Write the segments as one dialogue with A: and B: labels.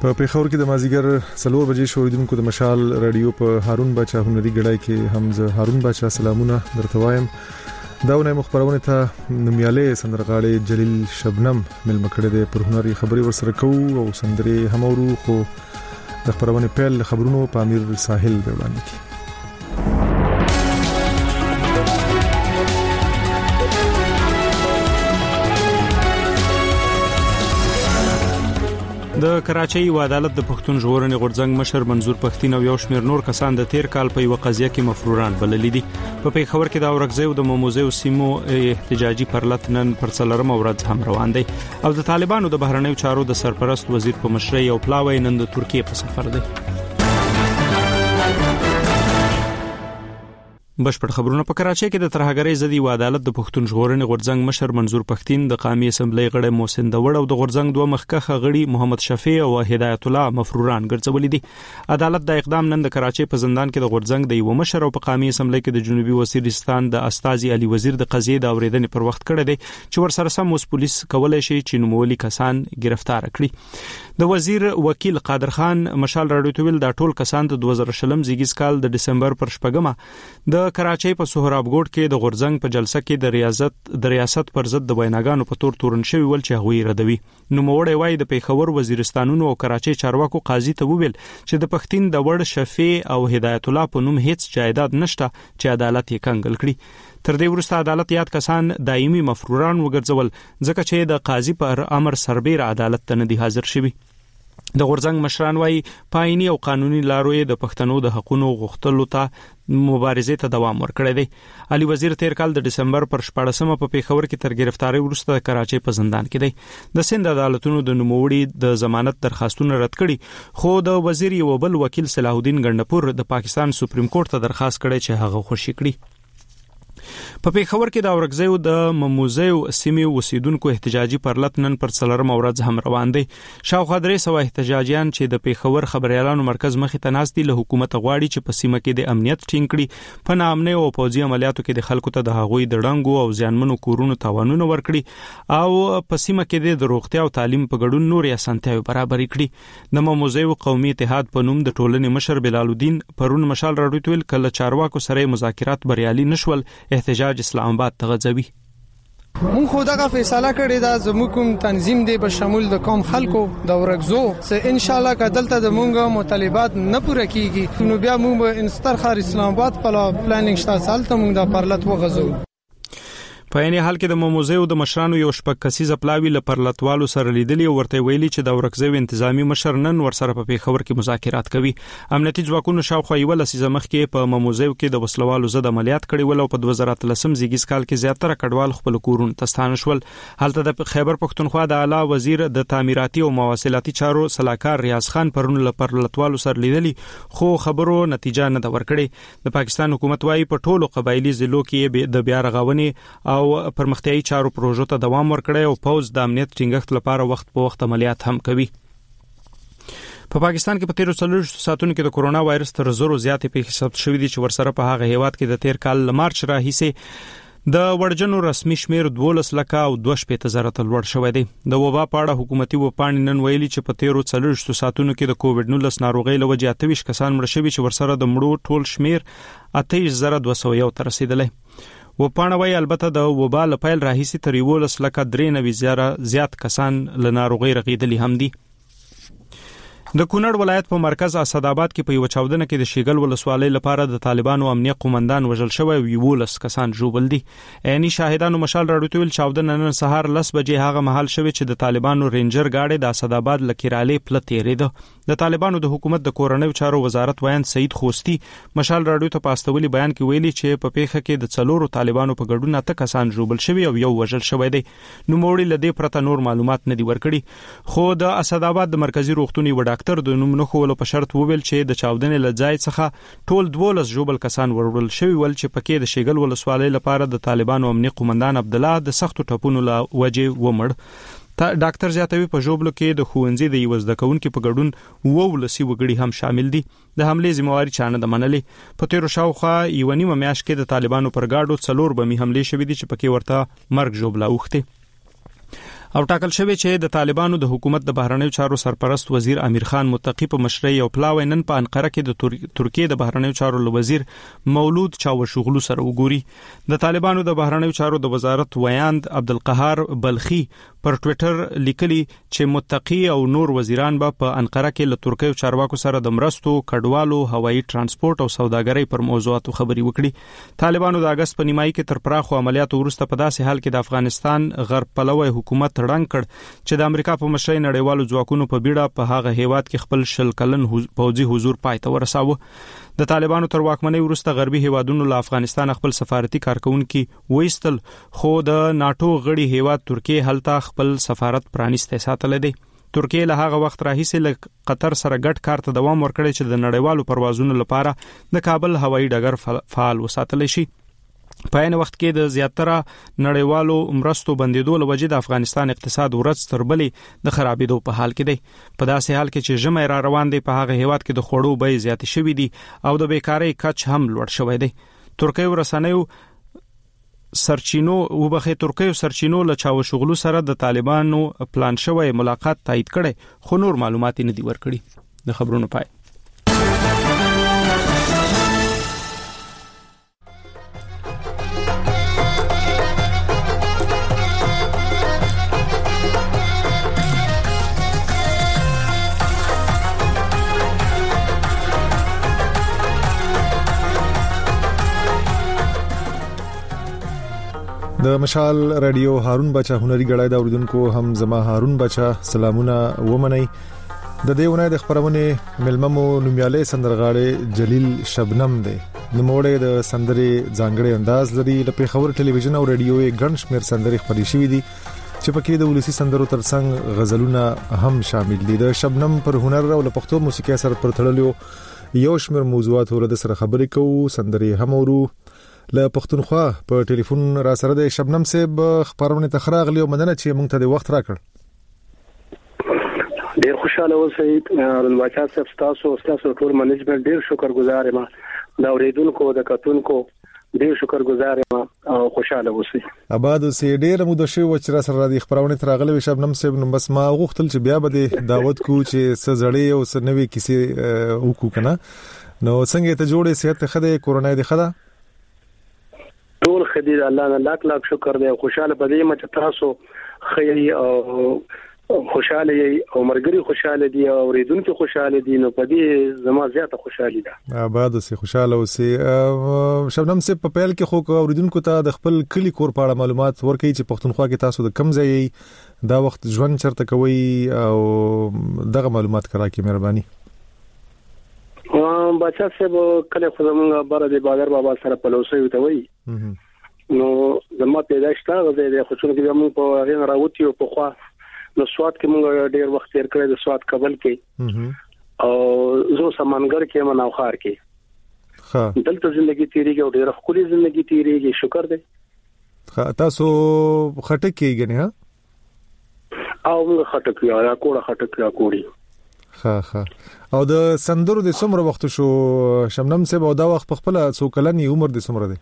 A: په پیښور کې د مازیګر 4 بجې شوریدونکو د مشال رادیو په هارون بچا هنري غړای کې حمزه هارون بچا سلامونه درته وایم. داونه مخبرونه ته نومیاله سندرغاړي جلیل شبنم مل مکړه د پر هنري خبري ورسره کوو او سندري همورو خو د خبرونه پیل خبرونو په امیر ساحل به وړاندې کی.
B: د کراچۍ و عدالت د پښتون ژغورنې غورځنګ مشر منظور پښتين او یو شمېر نور کسان د تیر کال په یو قضیه کې مفروران بللي دي. په پیښور کې د اورګزۍ او د موموزې سیمو احتجاجي پرلط نن پر څلورم ورځ هم روان دي او د طالبانو د بهرنیو چارو د سرپرست وزیر په مشرۍ او پلاوی نن د ترکیه په سفر دي. بشپړ خبرونه په کراچۍ کې د ترهګرۍ ضد و عدالت د پښتون ژغورنې غورځنګ مشر منظور پښتين د قومي اسمبلی غړی محسن داوړ او د غورځنګ دوه مخکخه غړي محمد شفیع او هدایت الله مفروران ګرځولي دي. عدالت د اقدام نن د کراچۍ په زندان کې د غورځنګ د یو مشر او په قومي اسمبلی کې د جنوبي وزیرستان د استاذي علي وزیر د قضیې د اوریدنې پر وخت کړی دی چې ورسره سم اوس پولیس کولای شي چې نومولي کسان گرفتار کړي. د وزیر وکیل قادر خان مشال راډیو ته ویل دا ټول کسان د 2020 زیږیز کال د ډسمبر پر 8 د کراچۍ په سهراب ګوټ کې د غورځنګ په جلسه کې د ریاست پر ضد د ویناګانو په تور تورن شوی ول چې هغوی ردوي. نو موړی وای د پیښور وزیرستانونو او کراچۍ چارواکو قاضي ته وویل چې د پښتين د وړ شفیع او هدایت الله په نوم هیڅ جایداد نشته چې عدالت یې کنګل کړي. تر دې وروسته عدالت یاد کسان دایمي مفروران وګرځول ځکه چې د قاضي پر امر سربېره عدالت ته نه دي حاضر شوي. د غورځنګ مشران وايي پایني او قانوني لارو د پښتنو د حقوقو غوښتلو ته مبارزې ته دوام ورکړی دی. علي وزیر تیر کال د ډسمبر پر 14 په پیښور کې تر گرفتاری وروسته د کراچۍ په زندان کې دی. د سند عدالتونو د نوموړي د ضمانت درخواستونه رد کړي خو د وزیر یو بل وکیل صلاح الدین ګندپور د پاکستان سپریم کورټ ته درخواست کړی چې هغه خوشی کړي. په پیښور کې د اورګزۍ او د موموزې سیمې اوسیدونکو احتجاجي پرلط نن پر څلورم ورځ هم روان دي. شاوخوا 300 احتجاجیان چې د پیښور خبريالانو مرکز مخې ته ناست دي له حکومت غواړي چې په سیمه کې د امنیت ټینګ کړي، په ناامنۍ او پوځي عملیاتو کې د خلکو ته د هغوی د ډنګو او ځانمنو کورونو تاوانونه ورکړي او په سیمه کې د روغتیا او تعلیم په ګډون نورې اسانتیاوې برابر کړي. د موموزې قومي اتحاد په نوم د ټولنې مشر بلال الدین پرون مشال راډیو ته ویل کله چارواکو سره مذاکرات بریالي نشول احتجاج اسلام آباد ته غځوي.
C: مون خو دغه فیصله کړې ده زموږ کوم تنظیم دی په شمول د قوم خلکو د ورګزو چې ان شاء الله کدلته د مونږه مطالبات نه پوره کیږي نو بیا مونږ به انستر خار اسلام آباد په پلانینګ شته سالته مونږ د پرلط وغځو.
B: په یعنی حال کې د موموزې او د مشرانو یو شپږ کسیزه پلاوی له پرلطوالو سره لیدلی او ورته ویلي چې د اورګزۍ انتظامی مشر نن ورسره په پیښور کې مذاکرات کوي. امنیتي ځواکونو شاوخوا یو لسیزه مخکې په موموزې کې د وسلوالو ضد عملیات کړي ول او په 2013 زیږیز کال کې زیاتره کډوال خپل کورونه تستانه شول. هلته د خیبر پښتونخوا د اعلی وزیر د تعمیراتي او مواصلاتي چارو صلاحکار ریاض خان پرون له پرلطوالو سره لیدلی خو خبرو نتیجه نه دا ورکړي. د پاکستان حکومت وايي په ټولو قبایلی ضلعو کې د بیا رغونې او پرمختیايي چارو پروژو ته دوام ورکړي او پوز د امنیت ټینګښت لپاره وخت په وخت عملیات هم کوي. په پاکستان کې په 13 ساعتونو کې د کورونا وایرس تر 100 زیاتې پیښې ثبت شوې دي چې ورسره په هغه هیواد کې د تیر کال مارچ راهیسې د وړجنو رسمي شمیر 12 لک او 2.5 ته لوړ شوی دی. د وبا په اړه حکومتي وپاڼې نن ویلي چې په 13 ساعتونو کې د کووډ-19 ناروغۍ له وجې 28 کسان مړ شوي چې ورسره د مړو ټول شمیر 28201 ته رسیدلی. وپاڼه وايي البته د وبا له پیل راهیسې تر 1193 زیات کسان له ناروغۍ رغیدلي هم دي. د کونړ ولایت په مرکز اسداباد کې په یو چاودنه کې د شیګل ولسوالۍ لپاره د طالبانو امنیه قومندان وژل شوی او 11 کسان ژوبل دي. عیني شاهدانو مشال راډیو ته ویل چاودنه نن سهار 10 بجې هغه مهال شوی چې د طالبانو رینجر گاډي د اسداباد لکیرالې پله تیرېده. د طالبانو د حکومت د کورنیو چارو وزارت وایي سید خوستی مشال راډیو ته پاستولي بیان کې ویلي چې په پیښه کې د څلورو طالبانو په ګډون 8 کسان ژوبل شوی او یو وژل شوی دی. نو موړي لدې پرته نور معلومات نه دی ورکړي خو د اسداباد د مرکزی روغتوني و ډاکټر د نوم نه خو په شرط وویل چې د چاودنې لځای څخه ټول 12 ژوبل کسان ورول شوی ول چې پکې د شیګل ولسوالۍ لپاره د طالبانو امنیه قومندان عبد الله د سختو ټپونو له وجې ومړ. ډاکټر زیاتوي په ژوبلو کې د ښوونځي د یو زده کوونکو په ګډون 12 وګړي هم شامل دي. د حملې ذمہواری چانه د منلې. په تیر شاوخوا یو نیمه میاشت کې د طالبانو پر گاډو 4 بمي حملې شوې دي چې پکې ورته مرګ ژوبله اوخته. او ټاکل شوی چې د طالبانو د حکومت د بهرنیو چارو سرپرست وزیر امیر خان متقی په مشرۍ او پلاوی نن په انقره کې د ترکیه د بهرنیو چارو وزیر مولود چاوشوغلو سره وګوري. د طالبانو د بهرنیو چارو د وزارت ویاند عبدالقهار بلخی پر ټوئیټر لیکلی چې متقی او نور وزیران به په انقره کې له ترکیه چارواکو سره د مرستو، کډوالو، هوایي ترانسپورت او سوداګرۍ پر موضوعاتو خبري وکړي. طالبانو د اگست په نیمایي کې تر پراخو عملیاتو وروسته په داسې حال کې د افغانستان غرب پلوی حکومت ړنګ کړ چې د امریکا په مشرۍ نړیوالو ځواکونو په بیړه په هغه هیواد کې خپل 10 کلن پوځي حضور پای ته ورساوه. د طالبانو تر واکمنۍ وروسته غربي هیوادونو له افغانستان خپل سفارتي کارکونکي وېستل، خو د ناتو غړي هیواد ترکیه هلته خپل سفارت پرانیسته ساتل دی. ترکیه له هغه وخت راهیسې له قطر سره ګډ کار ته دوام ورکړي چې د نړیوالو پروازونو لپاره د کابل هوایي ډګر فعال وساتل شي. په عین وخت کې د زیاتره نړیوالو مرستو بندیدو له وجې د افغانستان اقتصاد ورځ تر بلې د خرابېدو په حال کې دی. په داسې حال کې چې ژمی را روان دی، په هغه هیواد کې د خوړو بیې زیاتې شوې دي او د بیکارۍ کچ هم لوړ شوی دی. ترکیه ورسنیو سرچینو له چاوشوغلو سره د طالبانو پلان شوی ملاقات تایید کړي، خو نور معلومات نه دي ورکړي. د خبرونو پای.
A: د مشال رادیو هارون بچا هنري غړای دا اوریدونکو هم زما هارون بچا سلامونه ومني. د دې ونې د خبرونه ملممو نومیاله سندرغاړي جلیل شبنم دی. نوموړی د سندرې ځانګړي انداز لري. د خبر ټلویزیون او رادیو یې ګڼ شمېر سندرې خپرې شوې دي چې پکې د ولسی سندرو ترڅنګ غزلونه هم شامل دي. د شبنم پر هنر او پښتو موسیقي سره پر تړلو یو شمېر موضوعات ورته سره خبرې کوو. سندرې هم ورو له پښتونخوا په ټلیفون را سره د شبنم صاحب خبرونه تخراغلی او مننه چې مونږ ته د وخت راکړ.
D: ډیر خوشاله اوسئ رنواچا صاحب، تاسو ټول منیجمنت ډیر شکرګزار یم. دا اوریدونکو د کتونکو ډیر شکرګزار یم او خوشاله اوسئ.
A: آباد اوسئ. ډیر مو د شی و چې را سره د خبرونه تراغلی شبنم صاحب، نو بس ما غوښتل چې بیا به دعوت کو چې سزړې او سنوي کیسه وکړو کنه. نو څنګه ته جوړې صحت خده کورونا دې خده
D: ټول خدای الله نه لاک لاک شکر دی. خوشاله پدې مچ تاسو خیری او خوشاله او مرګري خوشاله دي او ریدونکو خوشاله دي، نو پدې زما زیاته خوشالي ده.
A: آباد اوسې خوشاله اوسې. شبنم صاحب په پیل کې خو اوریدونکو ته د خپل کلی کور په اړه معلومات ورکړي چې پښتونخوا کې تاسو د کم ځای دا وخت ژوند چرته کوي او دغه معلومات کراکې مهرباني.
D: بچا صاحب کله خو زمونږ بار د بازار بابا سره پلوسي وته وي، نو زما پیدائش تا غزه د خوشونه کې موږ په غین راوتی او په خوا نو سواد کې موږ ډیر وخت تیر کړی د سواد قبل کې او زه سمانګر کې مناوخار کې ها دلته ژوندۍ تیریږي او ډیر خولي ژوندۍ تیریږي. شکر دې.
A: تاسو خټک کېږئ نه
D: او موږ خټک یا کوړه خټک یا کوړی.
A: ها او د سندرو د څومره وخت شو شبنم صاحب او دا وخت په خپل څو کلنی عمر د څومره دی؟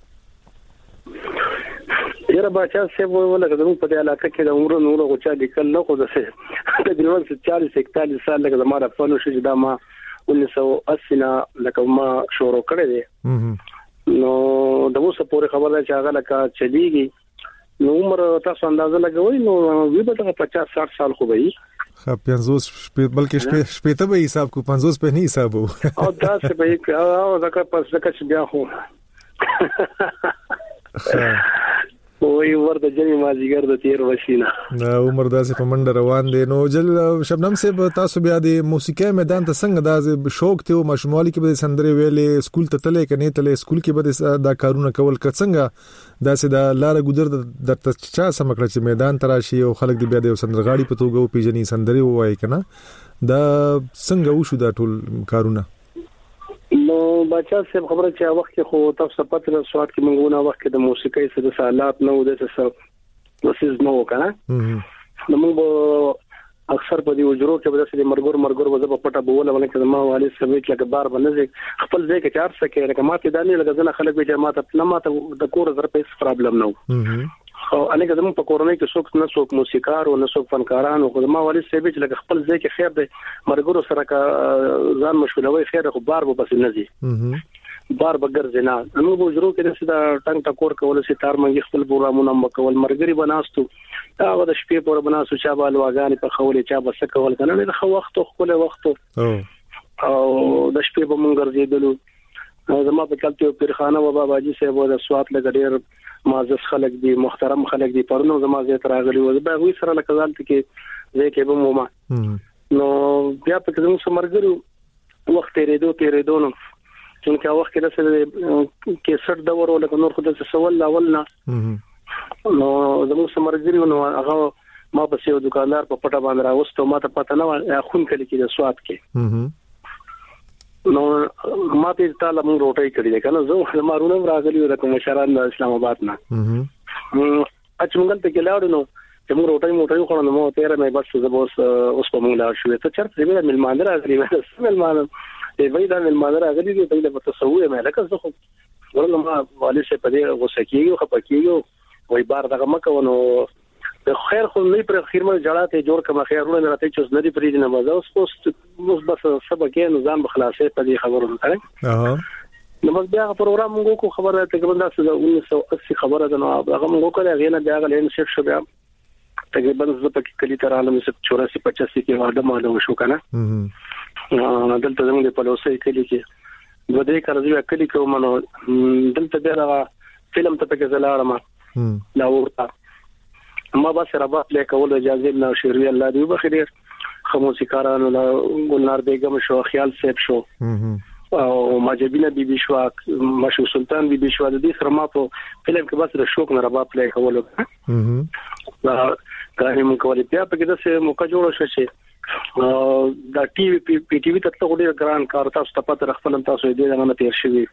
D: یره بچا صاحب ولګه زموږ په علاقه کې د عمر نور غوچا لیکل نه خو د تقریبا 40-41 سال لکه زماره فنو شي دا ما 1980 نه لکه ما شروع کړی دی. نو د اوسه پورې خبره چې هغه لکه چلیږي نو عمر تاسو اندازه لګوي نو وی به 50-60 سال خو وي.
A: 50 بلکې شپته به حساب کو 50 په نه حساب وو
D: او دا څه به او دا که پس دا چې بیا خو وای ورته جمی مازیګر د تیر وشینا
A: دا عمر داسې په منډه روان دي. نو جل شبنم صاحب تاسو بیا د موسیقي میدان ته څنګه دا شوق ته او مشمولي کې به سندري ویلې سکول ته تلې کني تلې سکول کې به دا کارونه کول څنګه داسې دا لار ګذر د چا سمکړه چې میدان تراشي او خلک دی بیا د سندرغاړي په توګه پیژني سندري وایي کنه دا څنګه وشو دا ټول کارونه؟
D: نو بچا صاحب خبره چې وخت کې خو تاسو پته له سواد کې منغونه وخت کې د موسیقي سره سالات نو د څه وسیز نو کنه نو موږ اکثر په دې وجرو کې به د مرګور وځه په پټه بوله ولکه ما والي سمېټ لکه بار باندې خپل ځای کې چار سکه لکه ماته دانی لکه ځنه خلک به جماعت نه ماته د کور زر پیس پرابلم نو او انګه زموږ په کورنۍ کې څوک نه څوک موسیقار او نه څوک فنکاران او ما والد صاحب چې لکه خپل ځای کې خیر دی مرګورو سره کا ځان مشغولوي خیر خو بار به بس نه زی بار بغیر زنا نو به ضرور کې دا ټنګ ټکور کول سي تار منګي خپل پروګرامونه مکول مرګري بناستو دا د شپې پور بناستو چا به لواګانی په خولې چا به سکول کنه نه خو وخت خپل وخت او د شپې به مونږ ګرځېدلو زما په کلته پیرخانه و بابا جی صاحب د سوات لګډیر معزز خلک دي محترم خلک دي پرونو زما زه تراغلی و به وی سره لکه ځان ته کې زه کې به موما نو بیا په کوم سمرګرو وخت تیرېدو نو چې وخت کې د کیسټ دا ورو لکه نور خدای څه سوال لاولنا نو زموږ سمرګرو نو هغه ما په یو دکاندار په پټه باندې راوستو ما ته پته نه و خون کلی کې د سوات کې نو ما ته تعالی موږ روټي کړی ده کنه زه مارونه راغلی و د کوم شهران د اسلام آباد نه اچمنګل ته کلاړو نو چې موږ روټي خو نو مو تیر مې بس زه اوس په موږ لا شوې ته چرته دې ملمان راغلی و ملمان دې وای دا ملمان راغلی دې په لپاره تسوي مې لکه زه خو ورنه ما والي څه په دې غوسه کیږي خو پکېږي وای بار دغه مکه ونو خیر خو نه پر خیر مې جړاته جوړ کما خیرونه نه راته چې نری پرې نه مزه اوس بس سبا کې نظام بخلاصې په دې خبرو کړه نو بس بیا پروګرام موږ کو خبره تقریبا 1980 خبره ده نو هغه موږ کړه غینه بیا غلین سیټ شو بیا تقریبا زه په کلی تر عالم 84 85 کې واده معلوم شو کنه دلته زموږ په لوسې کلی کې دوه دې کار زه کلی کوم نو دلته بیا فلم ته کې زلاړم لا ورته ما بس رباط لیکول اجازه نه شریعه الله دی بخیر خموسیکارانو لا ګلنار بیگم شو خیال صاحب شو او ماجبینه بیبي شو مشو سلطان بیبي شو د دې سره ما په فلم کې بس د شوق نه رباط لیکول دا کاهی مون کولې بیا په کې د څه موقع جوړ شو چې دا ټي وي پی ټي وي ته ډېر ګران کار تاسو ته پته خپل تاسو دې نه تیر شوی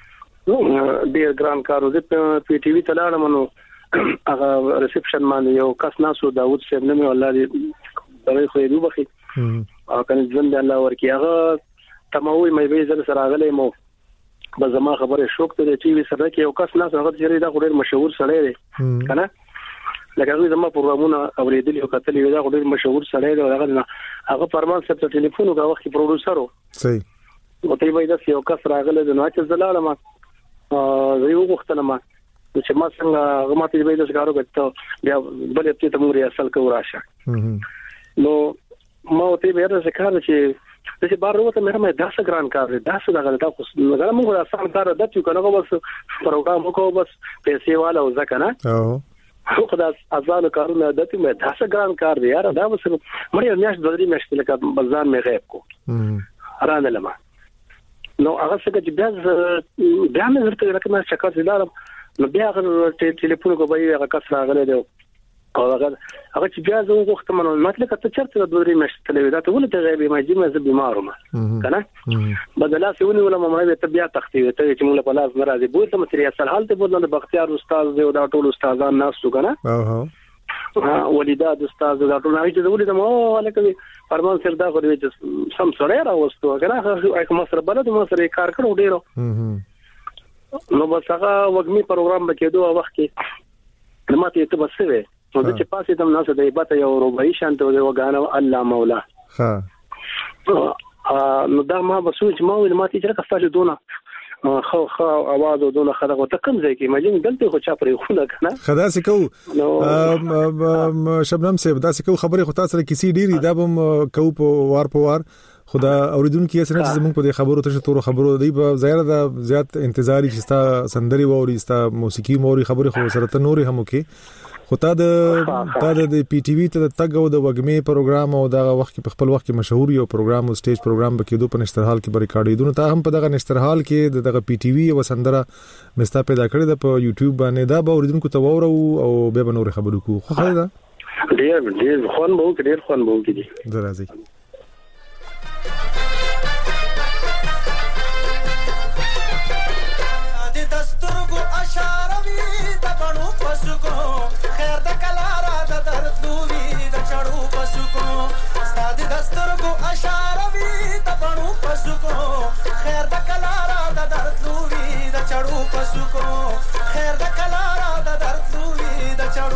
D: ډېر ګران کار دې پی ټي وي ته لاړم نو هغه ریسپشن باندې یو کس ناسو داوود صاحب نه مې الله دې برای خو یې وبخي او کنه ژوند الله ورکی هغه تموي مې به زل سره غلې مو بس زما خبره شوق ته ټي وي سره کې یو کس ناسو هغه چې دا ډېر مشهور سړی دی کنه لکه هغه زما پروګرامونه اوریدل یو کتل یو دا ډېر مشهور سړی دی هغه فرمان صاحب ته ټلیفون وکړ وخت پروډوسر صحیح او ته وایي دا یو کس راغله د نو چې زلاله ما زه یو وختله ما چې ما څنګه غماتې به د ښکارو کړه بیا بلې ته موري اصل کو راشه نو ما ته به دا ښکار چې چې بار وروته مې داسه ګران کار دی داسه دغه دا خو نه موږ آسان کار د چې کنه بس پروګرام کو بس پیسې والا او ځکه نه خو دا ازانو کارونه د ته مې داسه ګران کار دی یار دا بس مړی میاش دوی مشکل کا بازار مې غیب کو ارانه لما نو هغه څنګه چې بیا مې ورته راکمه شکر زلارم نو بیا هغه ټلیفون کو به هغه کس راغله دی او هغه چې بیا زه وخت منو مطلب ته چرته د دوی مشتلې دا ته ولې غیبی ما چې مې بیمارم کنه بدلا سونی ولا مې ته بیا تختی ته چې موږ په لاس ناراضي بوته متري اصل حالت بدل بختیار استاد دی او دا ټول استادان ناس تو کنه ولیداد استاد دا ټول نه چې ولې مو لکه فرمان سر دا خو دې سم سره راوستو کنه هغه مسره بلد مسره کار کړو ډیرو نو بس هغه وګمي پروګرام بکېدو وخت کې ماته ته بس وې نو چې پاسې تم ناسه د عبادت یو ربعي شانته وګانو الله مولا نو دا ما بسوي چې ما ویل ماته چې راځه دونه خو اواز او دونه خدغه ته کم ځای کې مجن دلته خو چا پرې خو نه کنه
A: خدا سکو شبنم صاحب دا سکو خبره خو تاسو سره کسی ډیری دا بم کو په وار خدا اوریدونکو یې سره چې زموږ په خبرو ته شتو خبرو دی په ظاهر دا زیات انتظاری چې ستا سندري ووري ستا موسیقي موري خبره خو سره ته نوري هم کې خو تا د پی ټي وی ته تګ او د وګمې پروګرام او دا وخت په خپل وخت کې مشهور یو پروګرام او سټیج پروګرام بکیدو په نشترحال کې بریکارډ دونه تا هم په دغه نشترحال کې دغه پی ټي وی او سندره مستا پیدا کړی د په یوټیوب باندې دا به اوریدونکو ته وورو او به نور خبرو کو خو خیر دا
D: ډیر خوان بو کې دي
A: درازي
E: خیر د کلارا د درد لوی د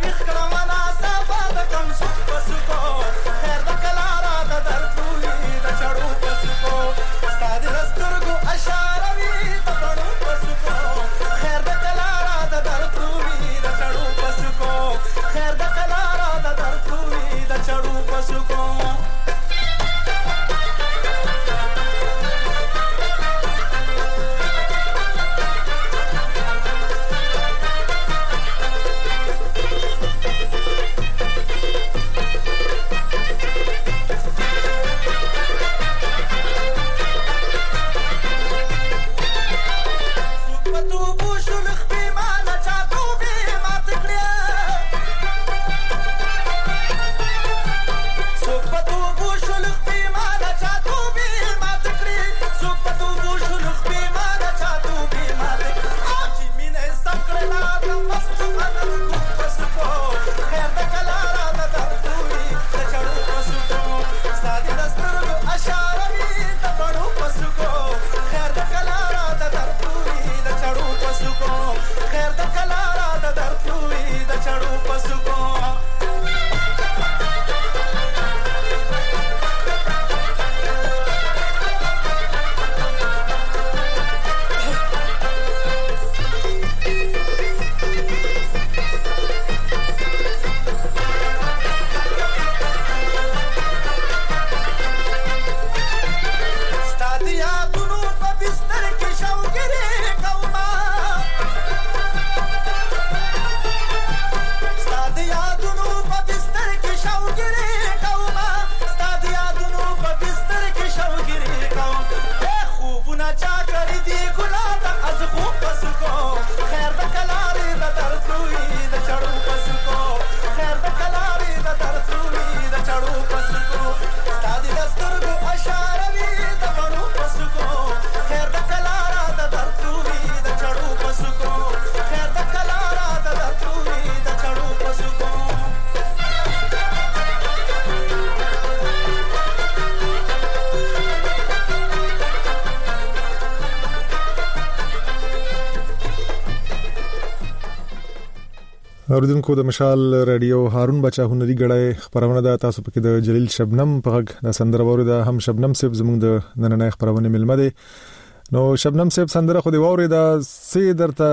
A: اوریدونکو د مشال رادیو هارون بچا هنري غړای خبرونه ده تاسو پکې د جلیل شبنم په غږ د سندره وروده هم شبنم صاحب زموږ د نننۍ خبرونه ملمه دي نو شبنم صاحب سندره خو دی وروده سي درته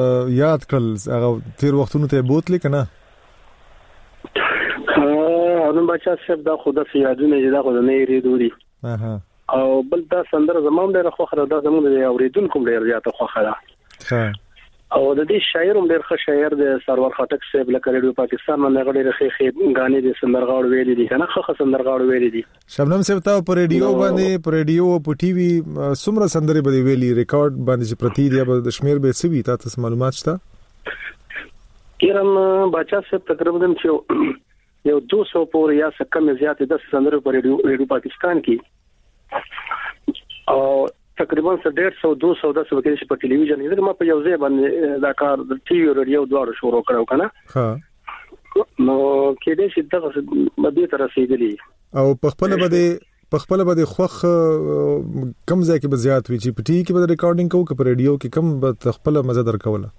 A: یاد کړل هغه تیر وختونو ته بوتلی کنه
D: هارون بچا صاحب دا خود د یادونه دا خود نه یریدوري او بل دا سندره زموږ ډېر خو خره دا زموږ د اوریدونکو ډېر زیاته خو خره او د دې شاعر هم ډېر ښه شاعر د سرور خټک صاحب لکه ریډیو پاکستان باندې ډېر ښه غانې د سندرغاړو ویلي دي کنه ښه سندرغاړو ویلي دي
A: شبنم صاحب ته په ریډیو باندې په ریډیو او په ټي وي څومره سندرې به ویلي ریکارډ باندې پرتی دی د شمیر به سوي تاسو معلومات شته
D: ایران بچا صاحب تقریبا یو 200 پورې یا څه کم زیات د سندرو په ریډیو پاکستان کې او تقریبا 150-200 د سبکې په ټلویزیون کې ما په یو ځای باندې دا کار د ټي وي رادیو دواړو شروع کړو کنه ها نو کې دې چې دا مدې تر رسیدلی
A: او په خپل بده خوخ کم ځای کې به زیات وی چې په ټي کې به ریکارډینګ کوو که په رادیو کې کم به خپل مزه درکوله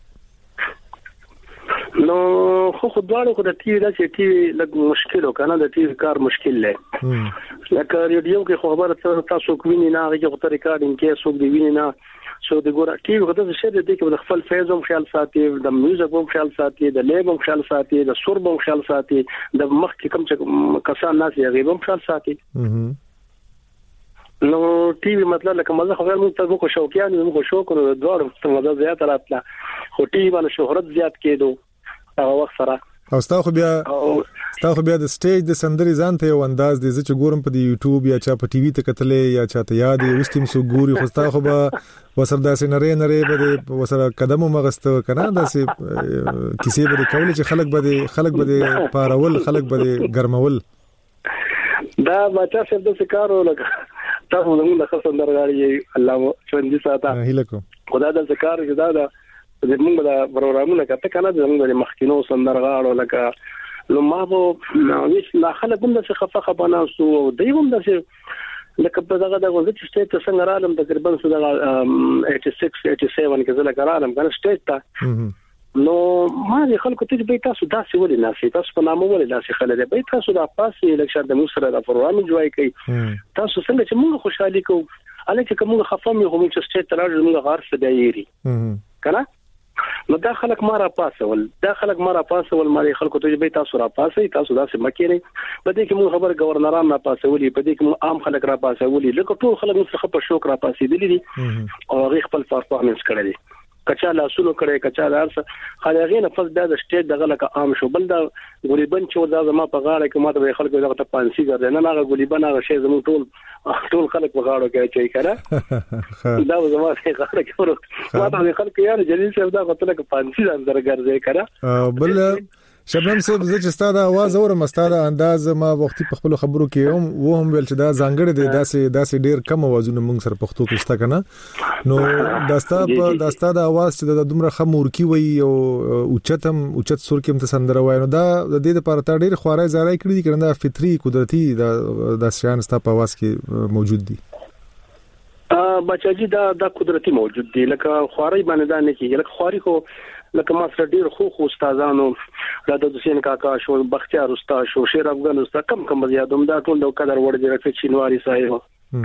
D: نو خو دواړو خو د ټي وي د ټي وي لږ مشکل وکنه د ټي وي کار مشکل لې لکه ریډیو کې خبره تاسو کوینه نه هغه کې ریکارډینګ کې څوک دی ویني نه څو د ګور ټي وي غوډه څه دې کې د خپل فیز هم خیال ساتي د میوزیک هم خیال ساتي د لیب هم خیال ساتي د سور هم خیال ساتي د مخ کې کم څه کسان ناس یې غیب هم خیال ساتي نو ټي وي مطلب لکه مزه خو موږ ته کو شوقیان موږ شوق نو دواړو مزه زیات راتله خو ټي وي باندې شهرت زیات کېدو هغه وخت سره
A: او ستاسو بیا د سټیج د سندري ځان ته یو انداز دي چې ګورم په دی یوټیوب یا چا په ټي وي ته کتلې یا چا ته یاد وي وستیم سو ګوري خو ستاسو به وسردا سينره نره به وسره قدم مغست کنه داسې کیسې به کول چې خلک به پارول خلک به ګرمول
D: دا بچا څه د سکارو لګ تاسو موږ د سندرغاړي الله ژوندۍ ساته
A: هیله کوم
D: خدای د سکار جدا دا زموږ د پروګرامونو کته کنه زموږ د مخکینو سندرغاړو لکه نو ما وو هیڅ لا خلک هم د خفه بناستو دیوم د لکه په دغه د وزت سټیټ څنګه رالم تقریبا 86 87 کې زله کارالم کنه سټیټ ته نو ما د خلکو ته به تاسو داسې ولې ناسي تاسو په نامه ولې داسې خلک به تاسو د پاسې الیکشن د موږ سره د پروګرام جوړای کوي تاسو څنګه چې موږ خوشحالي کوو الکه چې موږ خفم یو موږ چې سټیټ تراژ موږ غار څه دیری کنه نو دا خلک ما را پاسول ما خلکو ته به تاسو را پاسي تاسو داسې مکیری په دې کې موږ خبر گورنران را پاسولي په دې کې موږ عام خلک را پاسولي لکه ټول خلک مستخه په شوک را پاسي دي او غي خپل پرفورمنس کړی کچا لاسونو کړي کچا دارسه خلګي نه فز د سټیټ دغه لکه عام شو بل دا غریبن چې دا زما په غاړه کې ماته خلکو دغه ته پانسي ګرځي نه هغه غریبن هغه شی زمو ټول خلک په غاړه کې چي کړه دا زما په غاړه کې ورو ماته خلک یاره جلیل صاحب دا غته لکه پانسي در ګرځي کړه
A: بل شبنم صاحب زه چې ستاسو आवाज اورم ستاسو انداز ما وختي په خپل خبرو کې هم ویل چې دا ځانګړی دی داسې ډیر کم आवाजونه موږ سره پښتو کې شته کنه نو دا ستاسو आवाज چې د دومره خمور کی وي او اوچت سور کې هم سندره وای نو دا د دې لپاره تا ډیر خوارای زارای کړی دي کنه دا فطری قدرتي د شان ستاسو په आवाज کې موجود دي
D: بچاجي دا قدرتي موجود دي لکه خوارای باندې دا نه کیږي لکه خواري خو لکه ما سره ډیر خو استادانو د حسین کاکا شو بختیار استاد شو شیر افغان استاد کم یادوم دا ټول د قدر وړ دي رفیق چینواری صاحب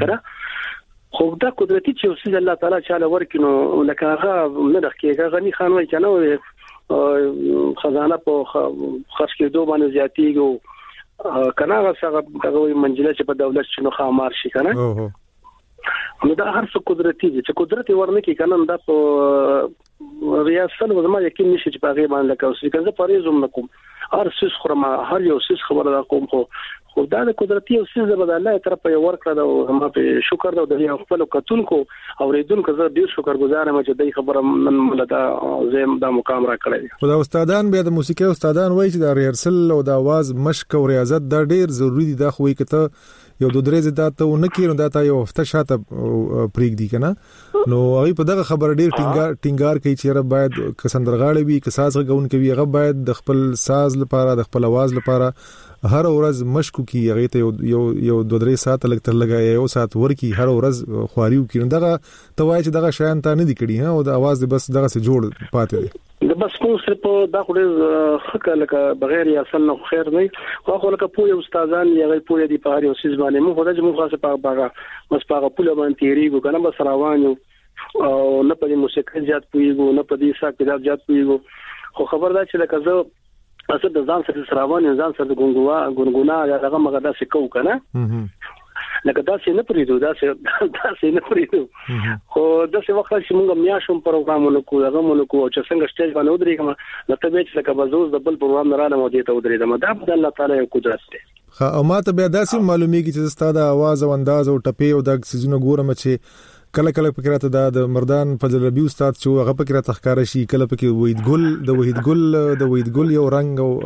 D: کړه خو دا قدرتي چې اوسې الله تعالی چاله ورکینو لکه هغه نه دغه غنی خان وای کنه خزانه په خرج کېدو باندې زیاتیږي کنه هغه منجله چې په دولت شنو خامار شي کنه نو دا هر څه قدرتي دي چې قدرت ورنه کې کنه دا په ریاست وزما یقین نشي چې په غیبه باندې کوي کنه پریزوم نکوم هر څه خرما هر یو څه خبره کوم خو دا د قدرتي او څه د الله طرف یو ورکړه او ما په شکر د دې خپل کتونکو او ریدونکو زه ډیر شکر گزار یم چې دای خبره من ملدا زم دا مقام را کړی
A: خو دا استادان بیا د موسیقي استادان وایي چې د ریهرسل او د आवाज مشق او ریاضت دا ډیر ضروری دي دا خو کته یو دوه درې زده ته نه کیرو دا ته یو هفته شاته پریک دی کنه نو هغه په دغه خبر ډیر ټینګار کوي چې رب باید کسندرغاړي وي کساز غون کوي هغه باید د خپل ساز لپاره د خپل आवाज لپاره هر ورځ مشق کوي هغه ته یو دوه درې ساعت لګ تر لګا یو ساعت ورکی هر ورځ خواریو کین دغه توای چې دغه شیان ته نه دی کړی ها او د आवाज بس دغه سره جوړ پاتې دی
D: د بس کوم سره په دا خوري خکه لکه بغیر یا اصل نو خیر نه خو لکه پوهه استادان یې پوهه دی په هر یو سیس باندې موږ خدای موږ خاصه په باغه بس په پوله باندې تیریږو کنه بس روانو او نه په موسیقي زیات پوهیږو نه په دې ساعت زیات پوهیږو خو خبردار چې لکه زه اصل د ځان سره روان ځان سره ګونګونا هغه مګه داسې کو کنه لکه داسې نه پریدو داسې نه پریدو خو داسې وخت چې موږ میاشم پروګرامونه کوو هغه مونږ کوو چې څنګه سټیج باندې ودرېږم نو ته به چې لکه بزوز د بل پروګرام نه راځم او دې ته ودرېدم دا د الله تعالی یو قدرت دی
A: او ماته بیا داسې معلومیږي چې ستاسو د आवाज او انداز او ټپې او د سيزونو ګورم چې کله فکرته د مردان فضل ربی استاد چې هغه فکرته ښکارا شي کله پکې وحید ګل یو رنگ او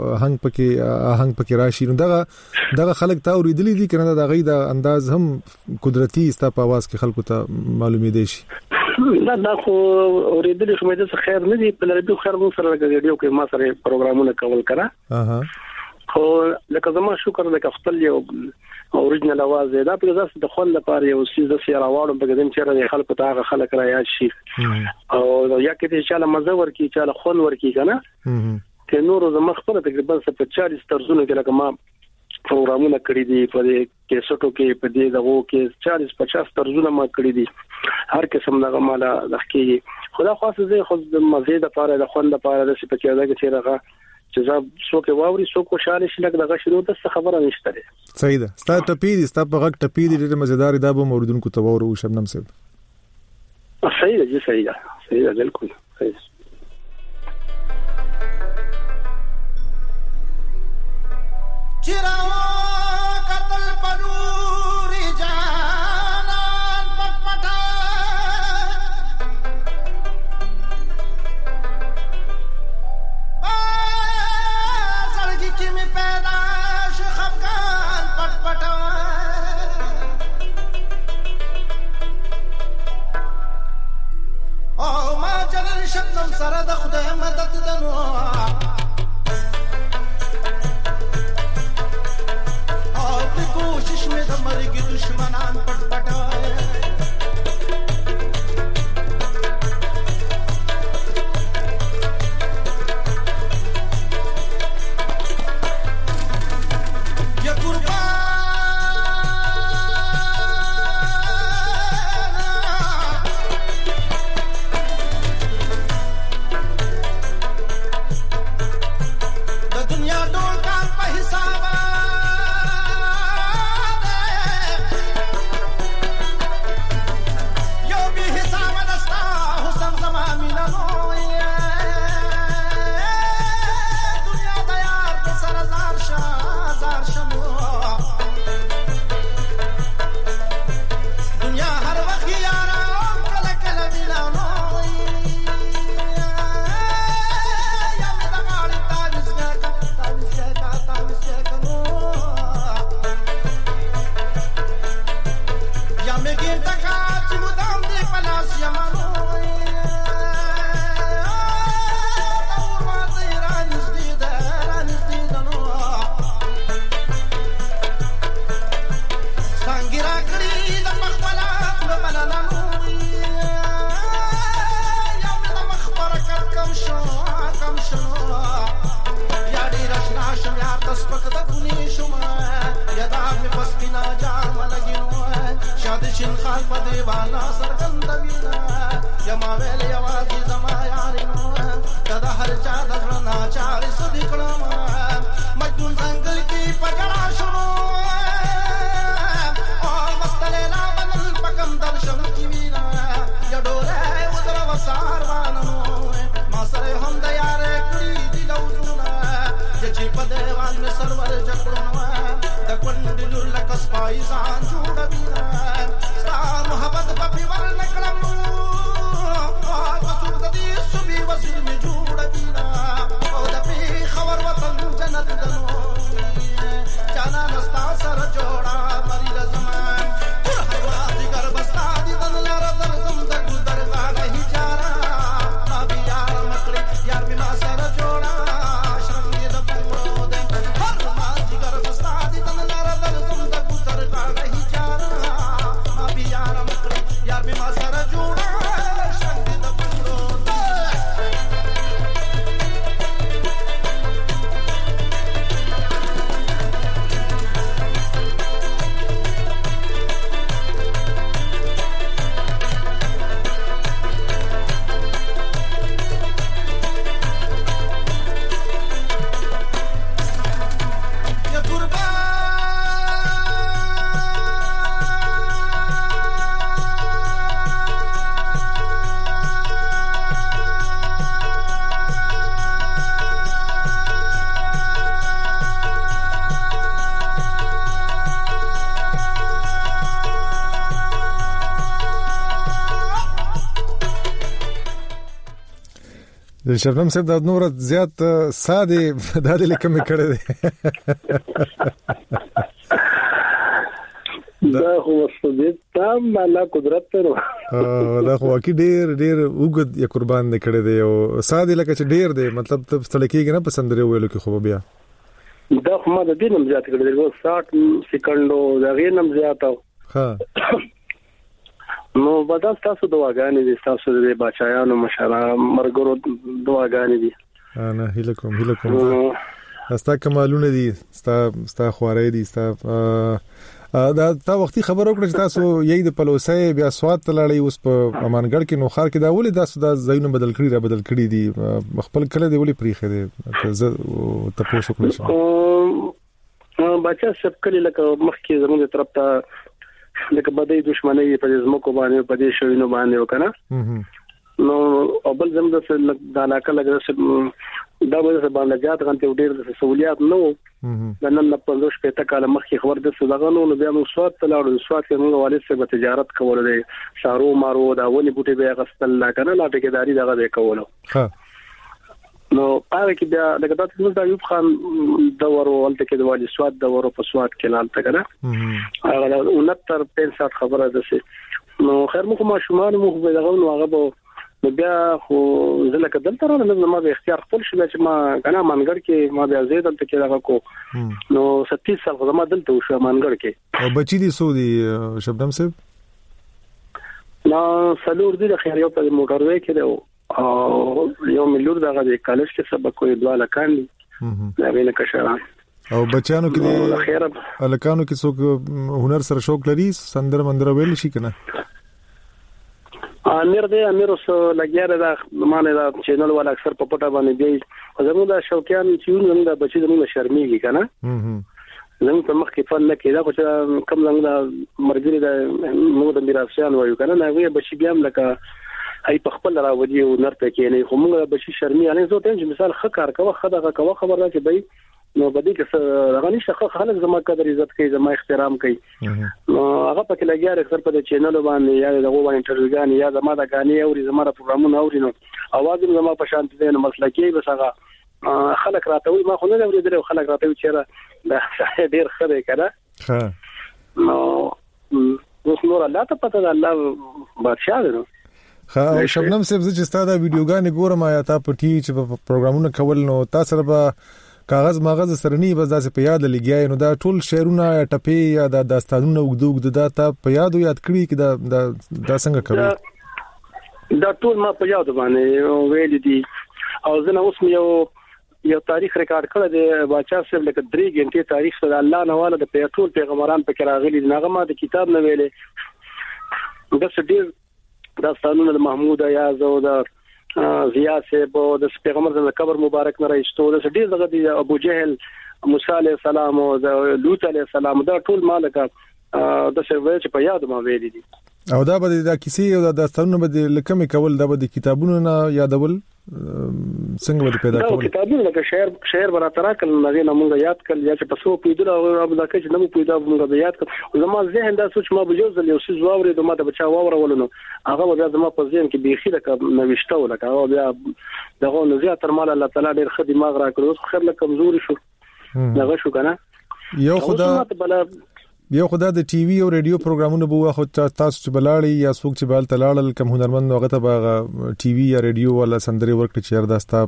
A: هنګ پکې راشي نو دغه خلک تا اوریدلی دي کنه دا غي د انداز هم قدرتي استا په आवाज کې خلکو ته معلومې دي شي
D: دا خو اوریدلی شو مې د خیر نه دي په لري خیر مو سره راګډیو کې ما سره پروګرامونه کول کړه خو لکه زما شکر لکه خپل یو اوریجنل आवाज دا په ځاس د خپل لپاره یو سیزه سیراوالو په دې چې را خلکو ته خلک را یاد شي او یا کې چې چاله مزه ورکی چاله خون ورکی کنه ته نور زما خپل تقریبا 40 طرزونه کې لکه ما پروګرامونه کړی دي په دې کیسټو کې په دې دغه کې 40-50 طرزونه ما کړی دي هر قسم دغه مالا دغه خدا خاصه زه خو د مزه د لپاره د خون لپاره د څه پکې دا چې راغه چې زه څوک واوري څوک خوشاله شي لکه دغه شروع د خبره نشته ده
A: صحیح ده ستاسو ټپی دي ستاسو په غږ ټپی دي ډېر مزیدار دا به موردونکو ته وورو شبنم صاحب
D: صحیح ده صحیح ده بالکل صحیح
E: چراغ قتل پنور جانان پټپټا شبنم سره د خدای مدد دنو او په کوشش مې د مرګ دشمنان پټ پټای دیوانا سرګندوینا یما ویل یوازې زما یارینو کدا هر چا د ژوند چارې سدي کړم مجنون څنګه کی پجړا شنو او مستله لا بدل پکم درشم کی وینا یډوره ودر وسار وانو ما سره هم د یار کړي دی لوزونه چې په دیوان می سرور جکړو د کونډ لور لکه سپای ځان جوړوي ستا محبت په پیور نکړم وسوک د دې سبي وسیل می جوړوي او د پی خبر وطن جنت دنو جانا نستا سر جوړا مری زمان ټول حیوان دي ګر بستا دي دن لار در زم د ګذر غاړه هی چارا ما بي یار مکړي یار می ما سر جوړا شرم دې د پورو دې هر ما دي ګر بستا دي دن لار در زم د ګذر غاړه هی چارا ما بي یار مکړي یار می ما سر جوړا شرم دې د پورو
A: شبنم صاحب دا نور زیات ساده د لیکم کړه دي
D: دا خو ستاسو تام الله قدرت ته
A: دا خو کې ډیر وګد یا قربان نه کړه دي او ساده لکه چې ډیر دی مطلب ته ستړکیږي نه پسند لري ویلو کې خو بیا
D: دا خو ما د دې نم زیات کړه دي 60 سکندو دا غي نم زیات
A: ها
D: نو بدل تاسو دواګانې دي تاسو د بچایانو مشره مرګرو دواګانې دي
A: انا هیله کوم استا کمالونه دي ستا خوارې دي ستا دا تا وختي خبر وکړه چې تاسو یی د پلوسای بیا سواد تلړی اوس په امانګړ کې نو خار کې دا ولې تاسو دا زینو بدل کړی دي خپل کله دی ولې پریخه دي زه تاسو کړی شم
D: بچا سب کله لکه مخکې زموږ طرف ته لکه بدې دښمنۍ په زمکو باندې په دې شوینو باندې وکنه نو اول زم د علاقه لګره دا به باندې جات غنته ډېر د سہولیات نو نن په 15 کال مخکې خبر د سوداګانو نو بیا نو سواد تلاړو سواد کې موږ والد سره تجارت کول دي شارو مارو دا ونی بوټي به غسل لا کنه لا ټیکداري دغه به کولو
A: ها
D: نو پاره کې بیا لکه تاسو د ایوب خان دورو ولته کې د والي سواد دورو په سواد کې لالته کنه هغه 69 خبره ده نو خیر مخ ما شومان مخ به دغه نو هغه بیا خو زلکه دلته را نه ما به اختیار خپل شو چې ما کنه مانګړ کې ما بیا زید دلته کې راغو کو نو 37 سال خو ما دلته شو مانګړ کې
A: او بچی دي سودي شبنم صاحب
D: نو سلور دي د خیر یو په موټر وې کې او یو ملور دغه د کالج کې سبق کوي دواله کاندي دا وینه کشران
A: او بچانو کې الکانو کې څوک هنر سره شوق لري سندر مندر ویل شي کنه
D: امیر اوس لګیاره دا مانه دا چینل والا اکثر په پټه باندې دی زموږ د شوقیان چې موږ د بچی زموږ شرمېږي کنه زموږ په مخ کې فن نه کېدا خو چې کم زموږ د مرګري د موږ د میراثيان وایو کنه نه وي بچی بیا لکه هي په خپل راوځي او نرته کې نه خو موږ بچی شرمې نه زه ته مثال خکار کوه خدغه کوه خبر را چې بای نو بدی کې غني شخص خلک زما قدر عزت کوي زما احترام کوي نو هغه په کې لګیار اکثر په چینل باندې یا دغه باندې انټرویوګان یا زما د غاني او زما د پروګرامونو اوري نو اواز زما په شانت دي نو مسلکی بس هغه خلک راتوي ما خو نه اورېدل خلک راتوي چې دا ډیر خره کړه نو نور الله ته پته الله بادشاہ دی
A: شبنم صاحب چې ستاسو ویډیوګانې ګورم یا تا په ټي چې په پروګرامونو کول نو تاسو سره به کاغذ ماغذ سره نه بس داسې په یاد لګیای نو دا ټول شعرونه ټپې یا د داستانونو وګدوګ د تا په یاد کړی کې دا څنګه کوي
D: دا ټول ما په یاد باندې ویل دي او زه نو اوس یو تاریخ ریکارډ کړی دی باچا صاحب لکه 3 غنټې تاریخ سره الله نواله د ټول پیغمبران په کې راغلي نغمه د کتاب نه ویلې د ډیر داستانونه د محمود ایاز او د ضیا صاحب او د پیغمبر د قبر مبارک نه راځو د ډیر دغه د ابو جهل موسی علیه السلام او د لوط علیه السلام دا ټول مالکه د سروي چې په یاد ما ویلي دي
A: او دا به د کیسې او د داستانونو به لکه کول دا به د کتابونو نه یادول څنګه به پیدا کول
D: کتابونه لکه شعر برا تراکل نه موږ یاد کړل یا چې پسو پیدا او دا چې نه پیدا موږ یاد کړل زما ذهن دا سوچ ما بجوز له اوسې زواوري د ما د بچا واورولنو هغه بیا زما په ذهن کې بيخي د نوښته ولکه او بیا دغه نزیه تر مال الله تعالی ډیر خدمت را کړو خیر له کمزوري شو دغه شو کنه
A: یو خدای د ټي وي او رادیو پروګرامونه بوه خو تاسو چې بلاړی یا څوک چې بل تلاړل کوم هنرمند هغه ته به ټي وي یا رادیو ولا سندري ورکړي چې اردا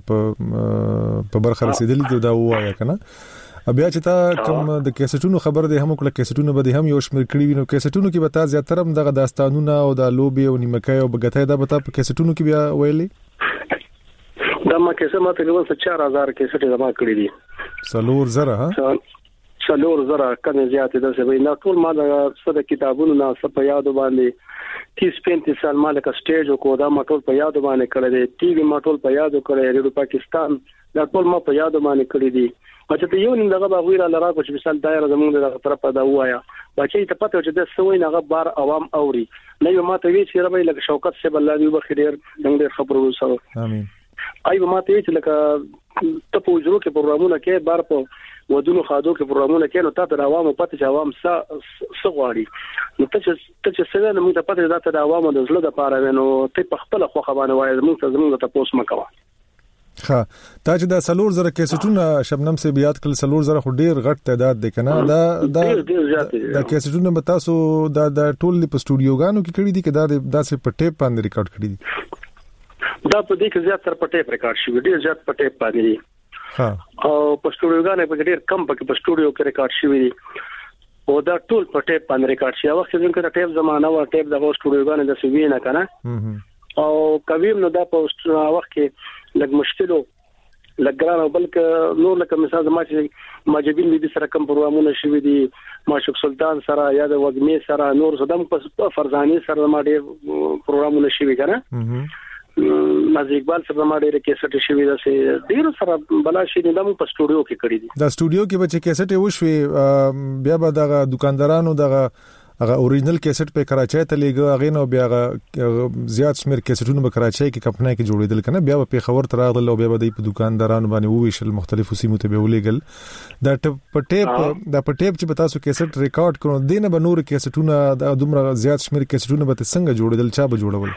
A: په برخه رسیدلی دی دا وایا کنه بیا چې تا کوم د کیسټونو خبر دی هم کله کیسټونو به هم یو شمیر کړی وینو کیسټونو کې به تا زیاتره هم دغه داستانونه او د لوبي او نیمکای او بغتای دا به تا په کیسټونو کې بیا ویلي
D: دا ما کیسه ما تقریبا 4000 کیسټ جمع کړی دي
A: سلور زره ها
D: څلور زره کنه زیاتې د سبې نه ټول ما د صد کتابونو نه په یاد باندې 30-35 سال مالک سټیج کو دا ما ټول په یاد باندې کړی دی ټي وي ما ټول په یاد کړی ریډیو پاکستان دا ټول ما په یاد باندې کړی دی چې یو نیم دغه باغویره لرا کو چې مثال دایره زمونږ د طرفه دا وایا بچی ته پته چې د سوي نه بار عوام اوري نه یو ما ته وی چې ربې لکه شوکت سے الله دی بخیر څنګه خبرو سره امين ایو ما ته چې لکه ته په وجرو کې پروګرامونه کې بار په ودونو خادو کې پروګرامونه کې نو تاسو د عوامو پته چې عوام سغواړي نو ته چې څه نه موږ ته پته ده چې د عوامو د زړه د پاره نو ته په خپل خو خبره وایي موږ ته پوس مکوا
A: ها تا چې د سلور زره کیسټونه شبنم سه بیات کل سلور زره خو ډیر غټ تعداد دی کنه دا کیسټونه به تاسو د ټول په سټوډیوګانو کې کړی دي کې دا داسې په ټیپ باندې ریکارډ کړی دي
D: دا په دې کې زیات تر په ټیپ ریکارډ شوی ډیر زیات په ټیپ باندې ها او په سټوډیوګانو په ډیر کم په سټوډیو کې ریکارډ شوی دي او دا ټول په ټیپ باندې ریکارډ شوی وخت څنګه د ټیپ زمانہ و ټیپ د سټوډیوګانو د سوي نه کنه او کویم نو دا په وخت کې لږ مشکلو لګران او بلکې نور لکه مثال زما چې ماجبین دې سره کوم پروګرامونه شوی دي ماشوق سلطان سره یا د وګمې سره نور صدم په فرزاني سره ما ډیر پروګرامونه شوی کنه نازي اقبال سره ما ډېر کیسټ شوی دا سه ډیر سره بلا شي د مو په سټوډیو کې کړی دي
A: دا سټوډیو کې به چې کیسټ وشوي بیا به دغه دکاندارانو دغه هغه اوریجنل کیسټ په کراچۍ ته لګو هغه نو بیا زیات شمیر کیسټونو په کراچۍ کې کمپنۍ کې جوړیدل کنه بیا په خبر تر راغله او بیا به د دکاندارانو باندې وویشل مختلفو سیمو ته به ولېګل دا په ټیپ چې تاسو کیسټ ریکارډ کړو دینه به نور کیسټونه د دومره زیات شمیر کیسټونه به څنګه جوړیدل چا به جوړول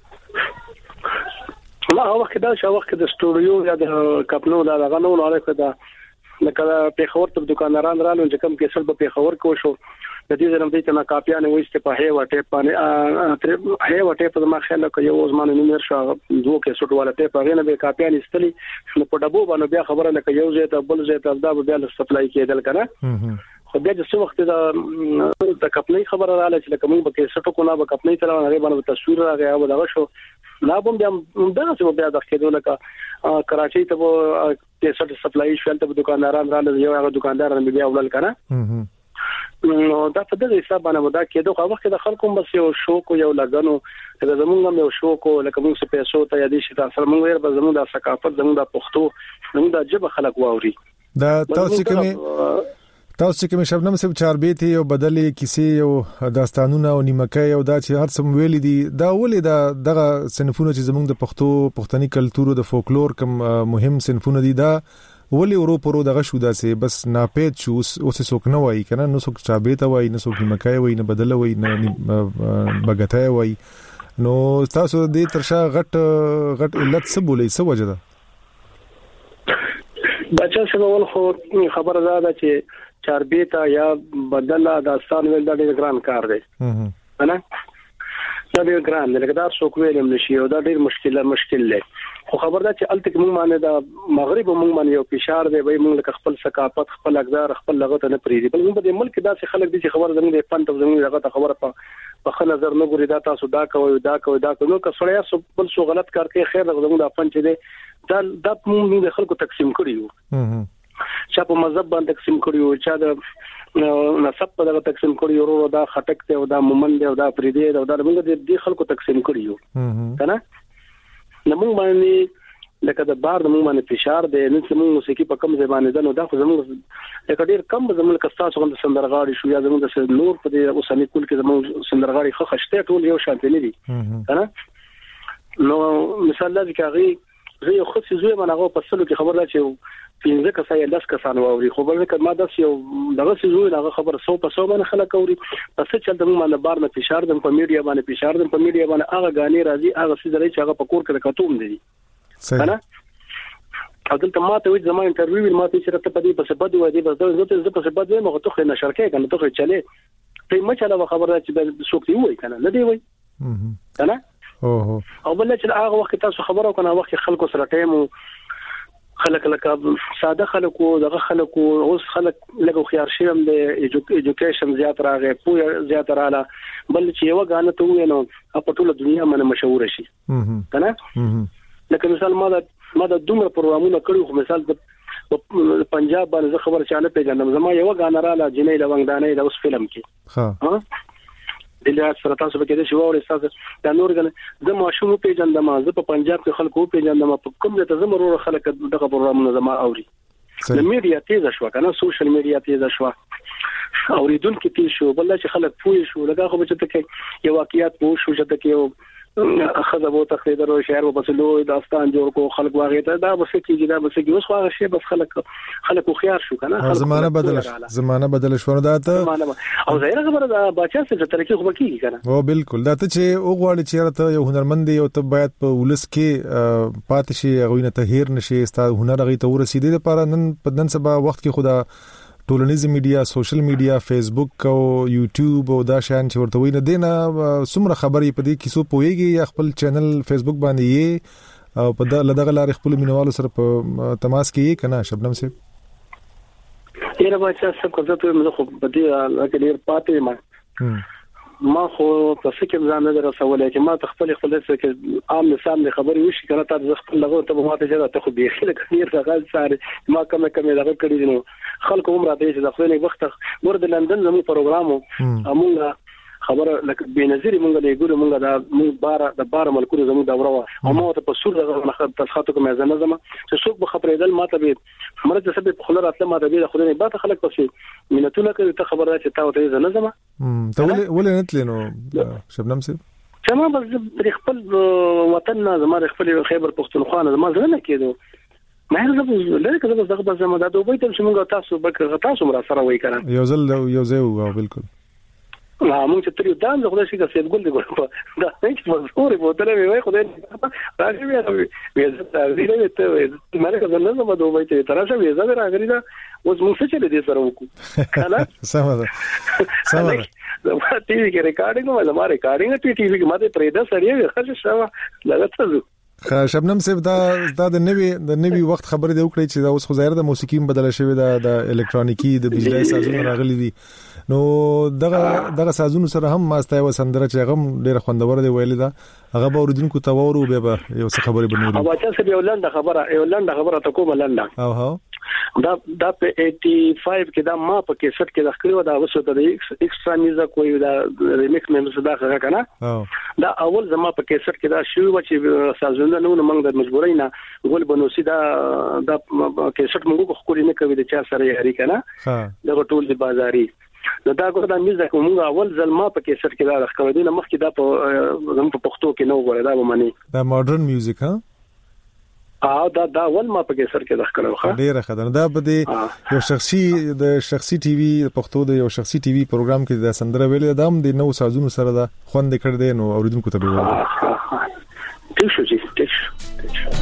D: ما وخت دا چې وخت د سټوډیو یا د کپنو دا غنو لاره دا لکه په خبر ته دکانداران رالو چې کوم کیسل په خبر کو شو د دې زرم دې ته نا کاپیانه وېسته په هي وټه باندې هي وټه په ما خیال کې یو زمانه نمبر شو دوه کې سټ والا ته په غنه به کاپیان استلی نو په ډبو باندې بیا خبره لکه یو ځای ته بل ځای ته دا بیا سپلای کېدل کنه خو بیا چې وخت دا د کپنۍ خبره رااله چې کوم به کې سټو کو نه به کپنۍ تر نه باندې تصویر راغی او دا شو لا بم بیا دا څه بیا د کېدو لکه کراچۍ ته کې سټ سپلای شول ته دکانداران رااله یو هغه دکاندار نه بیا ولل کنه نو دا په دې حساب باندې دا کېدو خو وخت د خلکو بس یو شوق یو لګنو دا زمونږ یو شوق لکه موږ څه پیسو ته یادې شي تاسو موږ یې به زموږ د ثقافت زموږ د پښتو زموږ د جبه خلک واوري
A: دا تاسو کوم شبنم سب چاربې ته یو بدلې کیسې یو داستانونه او نیمکای او دا چې هر څوم ویل دي دا ولې دغه صنفونه چې زموږ د پښتني کلچر او د فولکلور کوم مهم صنفونه دي دا ولې اروپا دغه شو داسې بس ناپید شو اوس څوک نه وای کنه نو څوک چابې ته وای نه څوک نیمکای وای نه بدل وای نه بغتای وای نو تاسو دې ترشا غټ علت څه بولې څه وجه ده
D: بچا څنګه خو خبره ده چې چاربیتا یا بدل داستان ویل دا ډیر ګران کار دی نه دا ډیر ګران دی لکه دا څوک ویلم نشي او دا ډیر مشکل دی خو خبر ده چې الته موږ باندې دا مغرب موږ باندې یو فشار دی وای موږ خپل ثقافت خپل اقدار خپل لغت نه پریدي بل موږ د ملک داسې خلک دي چې خبر زموږ د پنځه زموږ لغت خبره په خل نظر نه ګوري دا تاسو دا کوي نو که سړی بل څه غلط کار کوي خیر زموږ د پنځه دی دا موږ د خلکو تقسیم کړیو چا په مذهب باندې تقسیم کړیو چا د نسب په دغه تقسیم کړیو ورو دا خټک ته او دا مومن دی او دا فریدی دی او دا موږ د خلکو تقسیم کړیو کنه نو موږ باندې لکه د بار د موږ باندې فشار دی نن چې موږ موسیقي په کم ځای باندې ده نو دا خو زموږ لکه ډیر کم زموږ کستاسو غند سندرغاړي شو یا زموږ د نور په دې اوسنی کول کې زموږ سندرغاړي خو خشته ټول یو شان نه دي کنه نو مثال لږ کاږي زه یو خو سيزوي منغه په سلو کې خبر را چې 15 کسای 10 کسان واوري خو بل کله ما داس یو دغه سيزوي دغه خبر 100% باندې خلک اوري پس چې د موږ باندې بار نه فشار د په میډیا باندې فشار د په میډیا باندې هغه غاني راځي هغه سيزري چې هغه په کور کې کتوم دي کنه اګل ته ماته وې زما انټرویو ما ته چیرته پدې پس بده و دي بس زه پس بده مو ته خو نه شرکې کنه ته چلے په مچاله خبره چې سوق دی وای کنه نه دی وای کنه او بل چې هغه وخت تاسو خبرو کنه وخت خلکو سره ټیم خلک لکه ساده خلکو دغه خلکو اوس خلک لګو خيار شیم د ایجوکیشن زیات راغی پوهه زیات رااله بل چې یو غانه ته وینو په ټوله دنیا باندې مشهور شي کنه لکه مثال ما د دومره پروګرامونه کړو خو مثال د پنجاب باندې خبر چاله پیژنم زما یو غانه رااله جنې لونګدانې د اوس فلم کې ها دلته سره تاسو به کې د شو او استاد د نور غل د ماشوم پیژندم زه په پنجاب کې خلکو پیژندم په کوم ځای ته زمرو خلک دغه پروګرامونه زما اوري د میډیا تیز شو کنه سوشل میډیا تیز شو اوریدون کې تیز شو بل چې خلک پوي شو لکه خو چې ته یو واقعیت پوه شو چې ته یو اخذ ابو تخریدر او شعر وبسلو داستان جوړ کو خلک واغې ته دا بس کېږي دا بس کېږي اوس واغې شی بس خلک خيار شو کنه
A: زمانہ بدل شو دا ته
D: او زهره خبره دا بچا څه ترکیب خو کېږي کنه
A: او بالکل دا ته چې او غواړي چې ته یو هنرمند یو ته باید په ولس کې پاتې شي غوینه ته هیر نشي ستا هنر غي ته ورسېدي لپاره نن سبا وخت کې خدا ټولنیز میډیا سوشل میډیا فیسبوک او یوټیوب او دا شان چې ورته ویني دینه څومره خبرې په دې کې سو پويږي یا خپل چینل فیسبوک باندې یې او په دغه لار خپل مینوالو سره په تماس کې کنه شبنم سي
D: یره بچا څه کوته ته خو په دې کې ډیر پاتې ما خو تاسو کې ځان نه رسولای چې ما خپل څه کې عام مثال د خبرې وشي کنه تاسو خپل لغو ته ما ته چې ته خو به خلک ډیر غل ساره ما کومه دغه کړی نو خلکو عمره دې چې د خپل وخت ورته لندن زمو پروګرامو امونګه خبره لکه بنظیر مونږ له ګورو مونږ دا مونږ د بار ملکونو زمو دوره او ما ته په سور دغه تاسو کوم ځنه چې څوک به خبرېدل ما ته به مرته سبب خلل راتله ما ته به خلل به خلک پسې مينتونه کوي ته خبره چې تاسو ته ځنه زما
A: ته ولې نتلنو شبنم سي
D: زما بس خپل وطن زما خپل خیبر پختونخوا زما ځنه کېدو ما هغه لکه زما دغه بس زما د دوبۍ ته څنګه تاسو به تاسو مرا سره وای کړه
A: یو ځای بالکل
D: موږ چې تریو دان زه خدای شي چې ګل دی ګل دا هیڅ مزوري بوتله وي خدای راځي وي زه ته مالک زنه زما دوبۍ ته تراشه وي زه راغلی دا اوس موږ څه چلے دي سره وکړو خلاص
A: سمه ده
D: زما ټي وي کې ریکارډینګ ما زما ریکارډینګ ټي وي کې ماته پرېدا سړی خاصه شوه لګته
A: شبنم صاحب دا د نوی وخت خبره دی وکړي چې دا اوس خو ظاهر د موسیقي بدله شوی د الکترونیکی د بجلی سازونو راغلي دي نو دغه سازونو سره هم ماسته و سندره چې هغه ډیره خوندور دی ویل دا هغه به اوریدونکو ته وورو به یو څه خبرې بنوري
D: او چې څه یو لنډه خبره ته کومه لنډه
A: او
D: دا په 85 کې دا ما په کیسټ کې داخلو دا وسو د ایکسترا میوزیک کوي دا ریمیکس مې دا څنګه کنه دا اول زما په کیسټ کې دا شو چې سازونه نو موږ د مجبورۍ نه ګول بنوسی دا کیسټ موږ خو نه کوي د چا سره یاري کنه دا ټول د بازاري دا دا میوزیک موږ اول ځل ما په کیسټ کې دا راخو دي مخکې دا په زموږ په پښتو کې نو غوړه دا ومني
A: دا ماډرن میوزیک ها
D: دا ول ما په کیسر کې داخله وخه
A: ډیره خدای دا به یو شخصي ټي وي پښتو د یو شخصي ټي وي پروګرام کې د سندره ویل د هم د نو سازونو سره دا خوند کړ دي نو اوریدونکو ته به وایي
D: ټیک شو جی ټیک شو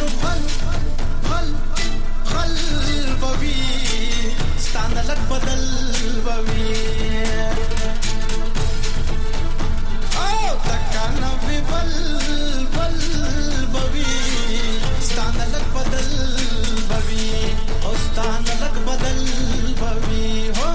E: خل خل خل بوي ستانه لک بدل بوي او تکانه وی بل بل بوي ستانه لک بدل بوي او ستانه لک بدل بوي هو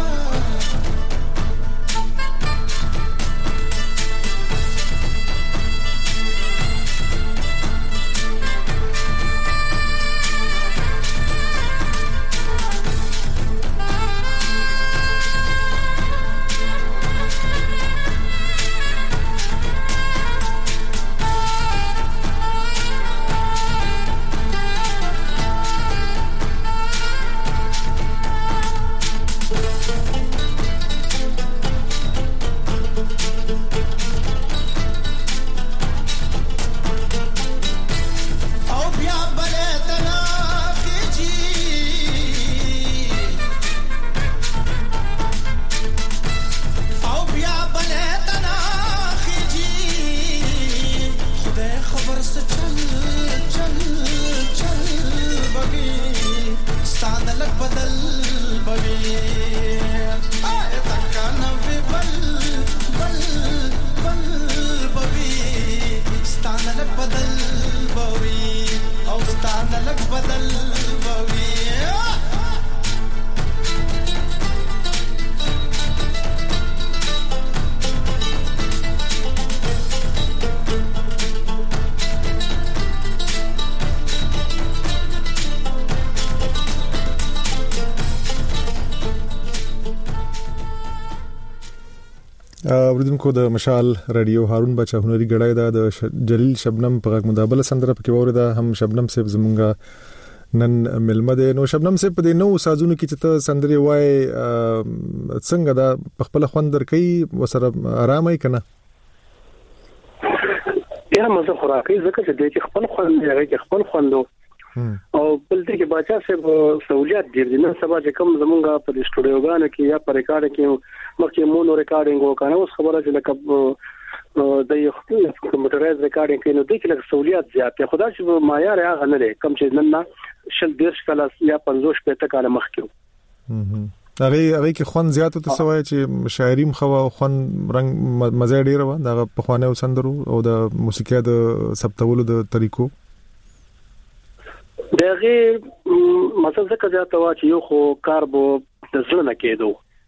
A: اوریدونکو د مشال رادیو هارون بچا هنري غړای دا د جلیل شبنم په غږ مدابله سندره پکې وره هم شبنم صاحب زمونږه نن ملمه ده نو شبنم صاحب په دې نو سازونو کې چې ته سندري وای څنګه دا خپل خوندر کوي وسره آرامه کنه
D: یا مزه خوراکي ځکه چې د خپل خوند دی خپل خوندو او بل دې کې بچا صاحب سہولیت دي نن سبا چې کوم زمونږه په سټوډیوګانو کې یا په ریکارډ کې مخکې مونو ریکارډینګ وکړو اوس خبره چې لکه د یو کمپیوټرایز ریکارډینګ کې نو د کې لکه سہولیت زیاته خدا چې معیار هغه نه لري کم چې نن شل دیش کله یا 50 پته کال مخکې
A: هغه کې خوند زیات ته سوای چې شاعریم خو خوند رنگ مزه ډیر و دا په خوانه وسندرو او د موسیقي د ثبتولو د طریقو
D: دغه مثلا څه زیات وا چې یو خو کار بو د زړه نه کېدو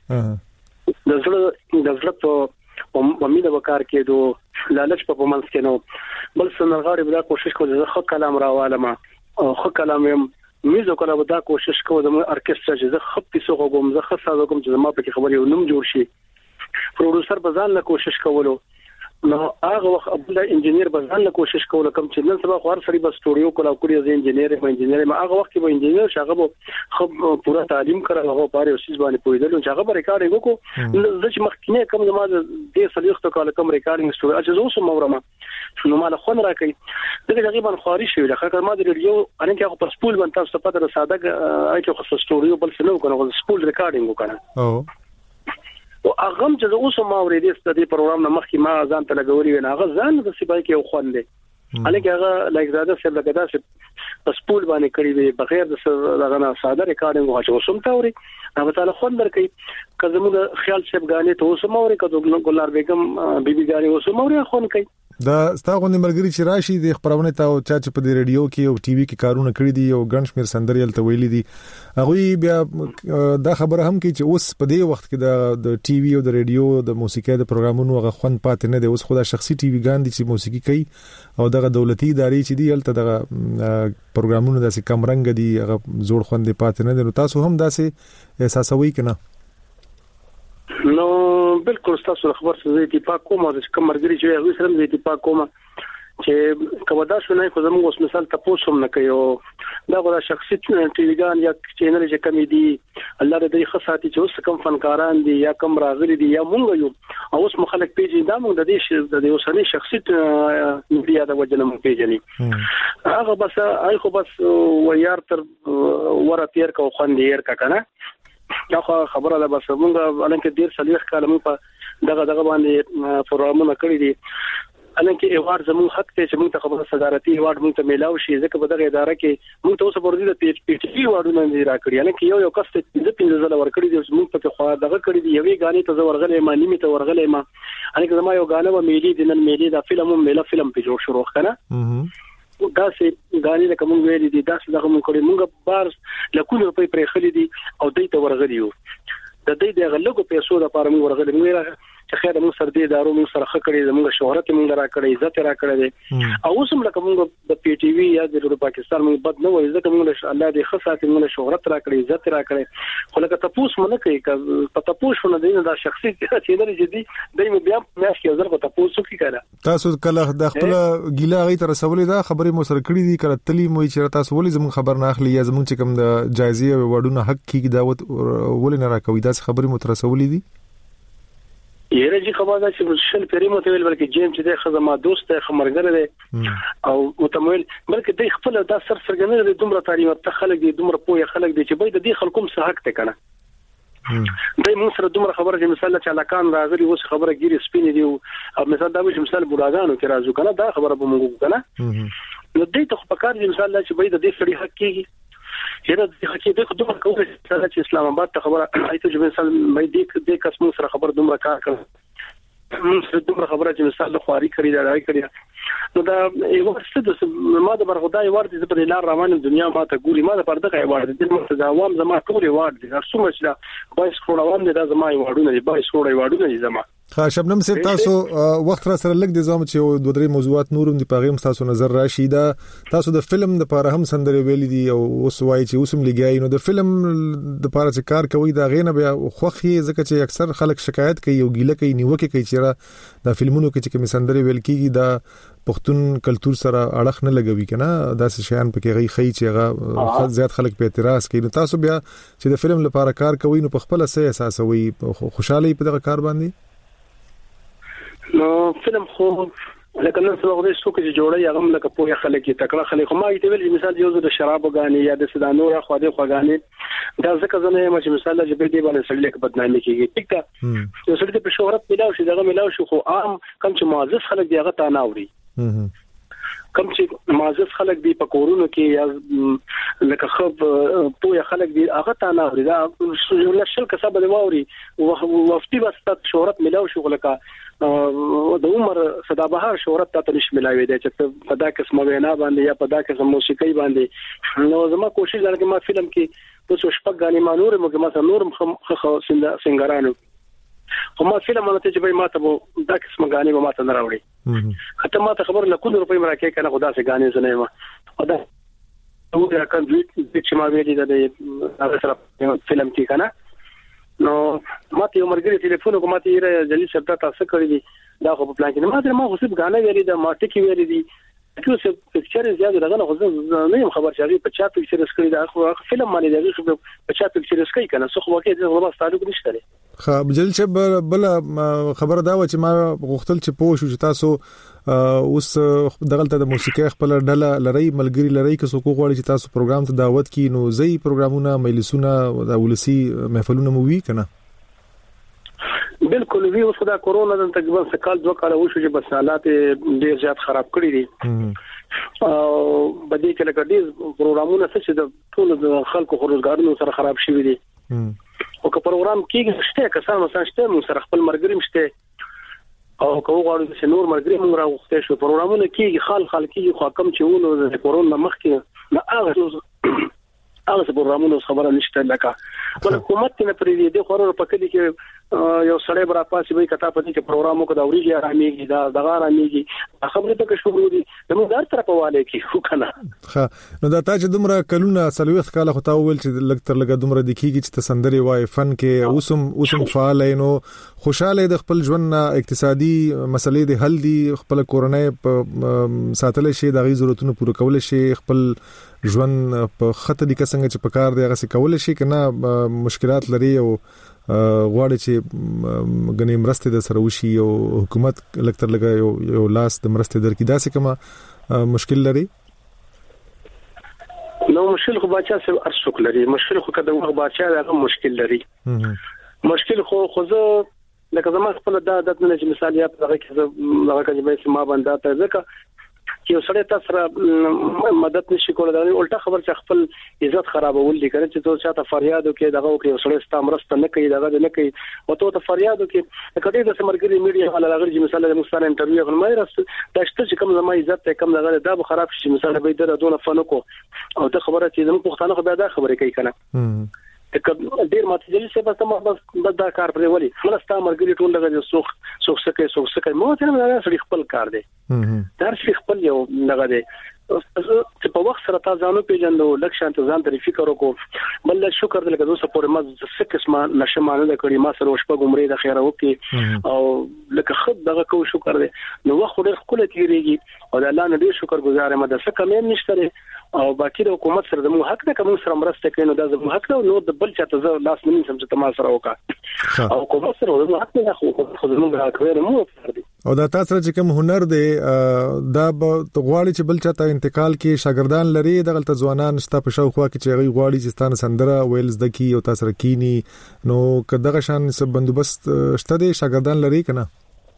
D: د زړه په امید وکړ کېدو لالچ په پمنس کې نو بل سنغاړي بلا کوشش کوي چې خو کلام راوالم او خو کلام میزو کله ودا کوشش کوم د ارکسترا چې زه خپې سوغه کوم زه خاصه کوم چې ما په خبرې ونوم جوړ شي پروډوسر بزان له کوشش کولو نو هغه وخت ابله انجنیر بزان له کوشش کوله کوم چې نن سبا خور سړي بس سټوډیو کولا کوړي از انجنیر ما هغه وخت به انجنیر شغه خو پورا تعلیم کړه هغه پاره اوسې باندې پویدل چې هغه ریکارډینګ وکړو د چې مخکینه کوم زما د صلیخت کاله کوم ریکارډینګ سټوډیو چې اوس مورمه نو مال خون راکې دغه تقریبا خاري شوی د خکر ما د ریډیو ان کې په سپول باندې تاسو په تر ساده اې خو سټوډیو بل څه نو کنه سپول ریکارډینګ وکړه او اغم چې اوس ما ورېدې ستدي پروګرام نه مخکې ما ځان ته لګوري نه هغه ځان د سپای کې خوند دي الکه هغه لایک زاده سره لګدا چې سپول باندې کړی وي بغیر د دغه نه ساده ریکارډینګ واچو وسم تاوري هغه تعالی خوند درکې کزمو خیال شپ غانې ته وسم اوري کدو ګلار بیگم بیبي غانې وسم اوري خوند کوي
A: دا ستاغونې مرګري چې راشي د خبرونه ته او چې په د ریډیو کې او ټي وي کې کارونه کړی دي او ګنشمیر سندريل ته ویلي دي هغه بیا دا خبره هم کې چې اوس په دې وخت کې د ټي وي او د ریډیو د موسیقي د پروګرامونو هغه خوند پاتې نه دی اوس خو دا شخصي ټي وي ګان دي چې موسیقي کوي او دغه دولتي ادارې چې دی هلته دغه پروګرامونو داسې کم رنګ دي هغه زوړ خوند پاتې نه دی نو تاسو هم داسې احساسوي کنه
D: نو بالکل تاسو خبر څه دي اتفاق کوم او کوم مرګري چې هغه سره دې اتفاق کوم چې کومدا شونه خو زموږ اوس مثال تاسو هم نه کوي دا غوړه شخصي ټلویزیون یا چینل چې کمی دي الله دې خاصاتي چې اوس کوم فنکاران دي یا کوم راغلي دي یا مونږ یو او اوس مخالک پیجې دا مونږ د دې اوسنۍ شخصي میډیا د وجنه مونږ پیژني هغه بس آی خو بس ویار تر ور تیر کو خوندیر کا کنه دا خبره ده بس مونږ الانکه ډیر سلیخ کلمې په دغه باندې پروګرامونه کړی دي الکه ایوارډ زموږ حق ته چې موږ ته خبره صدارتي ایوارډ موږ ته میلاو شي ځکه په دغه اداره کې موږ ته اوس ورته د پی ټی وی ایوارډونه نه راکړي الکه یو کس ته د 15 ځله ورکړي دي موږ په خوا دغه کړی دی یوې غانې ته ورغلې ما نیمه ته ورغلې ما الکه زما یو غانه و میلي د نن میلي دا فلم په جوړ شروع کنه دا سه غانې له کوم ویلې دي دا څه دغه موږ کړی موږ بار لکونه روپۍ پرې خلې دي او دې ته ورغلیو د دې د غلګو پیسو لپاره موږ ورغلې موږ چې خیر موږ سره دې دارو موږ سره خکړې موږ شهرت موږ را کړې عزت را کړې او اوس هم لکه موږ د پی ټی وی یا د پاکستان موږ بد نه وایي ځکه موږ الله دې خاصه موږ شهرت را کړې عزت را کړې خو لکه تاسو مونږ کوي په تاسو نه دی دا شخصي چې نه جدي دایمه بیا مې کې ځل په تاسو کې کړه
A: تاسو کله د خپل ګیلا غي تر رسولې دا خبرې مو سره کړې دي کله تلی مو چې تاسو ولې زموږ خبر نه اخلي یا زموږ چې کوم د جایزې وړونه حق کې دعوت ولې نه راکوي دا خبرې مو تر رسولې دي
D: یره جی خبره چې شل پری مو ته ویل بلکې جیم چې د خزما دوست خمرګره دی او متمول بلکې د خپل د سر سرګنه د دومره تعلیم ته خلک دي دومره پوهه خلک دي چې به د دې خلکو سره حق ته کنه د موږ سره دومره خبره چې مثلا چې علاقان راغلي اوس خبره ګيري سپینې دی او مثلا دا چې مثلا بوډاګانو کې راځو کنه دا خبره به موږ کنه نو دې ته په کار دي مثلا چې به د دې سړي حق کېږي یره د حقیقت د دومره کومه چې اسلام آباد ته خبره ایته چې مثلا مې دې قسم سره خبر دومره کار کړ موږ سره دومره خبره چې مثلا خواري کړی دا راي کړی نو دا یو څه د ما د برخدای ورته په لار روانه دنیا ما ته ګوري ما د پردغه ورته د مخ د عوام زما ټول ورته د څومره چې 22 کروڑ عوام د زما وړونه دي 22 کروڑ وړونه دي زما
A: ها شبنم سره تاسو وخت را سره لګ د زوم چې دوه درې موضوعات نورم دی پاغیم تاسو نظر راشي دا تاسو د فلم د لپاره هم سندري ویل دي او اوس وایي چې اوسم لګیای نو د فلم د لپاره چې کار کوي دا غینه بیا خوخي ځکه چې اکثر خلک شکایت کوي او ګیله کوي نیوکه کوي چې دا فلمونو کې چې کوم سندري ویل کیږي دا پښتون کلچر سره اړه نه لګوي کنه دا څه شیان پکې غي خي چې هغه زیات خلک په اعتراض کوي نو تاسو بیا چې د فلم لپاره کار کوي نو په خپل څه اساسوي خوشاله په دغه کار باندې
D: نو فلم خو لکه نن څو وخت څوک چې جوړي هغه لکه په خلک کې تکړه خلک ما ایته ویل مثال یو د شراب غانې یا د سدانو را خو د غانې دا ځکه زنه چې مثال چې به دې باندې سړی کې بدنامي کیږي ټیک ده نو سړی په شهرت ملاو شي دغه ملاو شي خو عام کم چې معزز خلک دی هغه تا نه اوري کم چې معزز خلک دی په کورونو کې یا لکه خو په خلک دی هغه تا نه اوري دا شل کسب دی واوري وفتي بس شهرت ملاو شي لکه د عمر صدابهار شهرت ته نش ملاوي دی چې په دا قسم وینا باندې یا په دا قسم موسیقي باندې نو زما کوشش لرم چې ما فلم کې اوس شپږ غانې ما نور نورم خو سنگارانو خو ما فلم نه ته چې به ما ته دا قسم غانې ما ته نه راوړي خاطر ما ته خبر لکه روپۍ مرکه کنه خدا سي غانې زنه ما دا وګړه کړ چې ما ویلي دا سره فلم کې کنه نو ماته یو مرګري ټلیفون کوم ماته یې جلي شپه تاسو کړی دي دا خو په پلان کې ما خو سب غانې ویلي دا ما ټکی ویلي دي چې څه پکچر زیاده دغه خو نه یم خبر چې په چا پکچر اسکري دا خو فلم باندې دا په چا پکچر اسکري کنه څه خو واقعي د غوړ تعلق نشته لري
A: خو بجل چې بل خبر دا و چې ما غوښتل چې پوه شو چې تاسو اوس دغلته د موسیقي خپل ډله لري ملګری لري که څوک غواړي چې تاسو پروګرام ته دعوت کړي نو زی پروګرامونه مجلسونه د ولسی محفلونه مو وی کنه
D: بالکل وی اوس دا کورونا د تقریبا سکال 2 کال وشو چې بس حالات ډیر زیات خراب کړی دي او بده چې لکه ډیر پروګرامونه څه چې د ټول خلکو روزګارونو سره خراب شوی دي او که پروګرام کېږي شته کسان مثلا شته مو سره خپل مرګري مشته او کوم غواړي چې نور مرګري موږ راغوښته شو پروګرامونه کېږي خال کېږي خو کم چې ونه د کورونا مخکې نه هغه پروګرامونه خبره نشته لکه ول حکومت نه پرې دي خورو په کلی کې یو سړی برا پاسې وي کته په دې کې پروګرامو کو دا وريږي آراميږي دا دغه آراميږي خبره ته شروع دي موږ در طرف واله کې خو کنه
A: ها نو دا تاج دومره کلونه سلويخ کاله خو تا ویل چې لګتر لګ دومره د کیږي چې تسندري وای فن کې اوسم فعال نو خوشاله د خپل ژوند اقتصادي مسلې د حل دي خپل کورنۍ په ساتل شي د غي ضرورتونو پوره کول شي خپل ژوند په خطه دي څنګه چې په کار دی هغه څه کول شي کنه مشکلات لري او غواړي چې غني مرسته د سره وشي او حکومت لکتر لګا یو لاس د مرسته درکې داسې کومه مشکل لري
D: نو مشکل خو بچا سره ارسوک لري مشکل خو کده وغه بچا هغه مشکل لري مشکل خو زه لکه زما خپل د عادت نه چې مثال یا هغه کې هغه کې ما باندې ته ځکه چې سره تاسو مدد نشي کولای دا الټا خبر چې خپل عزت خرابول دي کنه چې ته چاته فریاد وکې دغه وکې سره ستامرسته نه کوي دغه نه کوي او ته فریاد وکې کله د سمرګری میډیا ولا لغړ چې مثلا د مستان انټرویو غل مې راست دا شته چې کوم زما عزت ته کم دغه دا به خراب شي مثلا به در دونه فن کو او ته خبره چې زموږ پښتانه خو دا خبره کوي کنه ډیر ماته جلي څه بس دا کار پرې ولي خلاص تا مرګري ټول لګي سوخ سکه مو ته نه سړي خپل کار دی دا شي خپل یو لګا دی چې په وخت سره تاسو ځانو پیژندو لکه ځان ته فکر وکړو بل شکر دې لکه دوسه پورې ما څه قسمه نشمانه د کړي ما سره وشپه ګمري د خیره وکي او لکه خد دغه کو شکر دې نو وخت ډېر خپل تیریږي او د الله نه ډېر شکر گزار یم د څه کمې نشته او باقي د حکومت سره د مو حق نه کوم سره مرسته کوي نو د زمو حق نو د بل چاته زه لاس نه سم چې تما سره وکا او حکومت سره د حق نه خو زمو راکوي مو فرض
A: او دا تاسو چې کوم هنر دی دا غواړي چې بل چاته انتقال کې شاګردان لري دغه ځوانان شته په شاوخوا کې چې غوي غواړي چې ستانه سندره ویلز دکی او تاسو رکینی نو کداغه شان سب بندوبست شته دي شاګردان لري کنه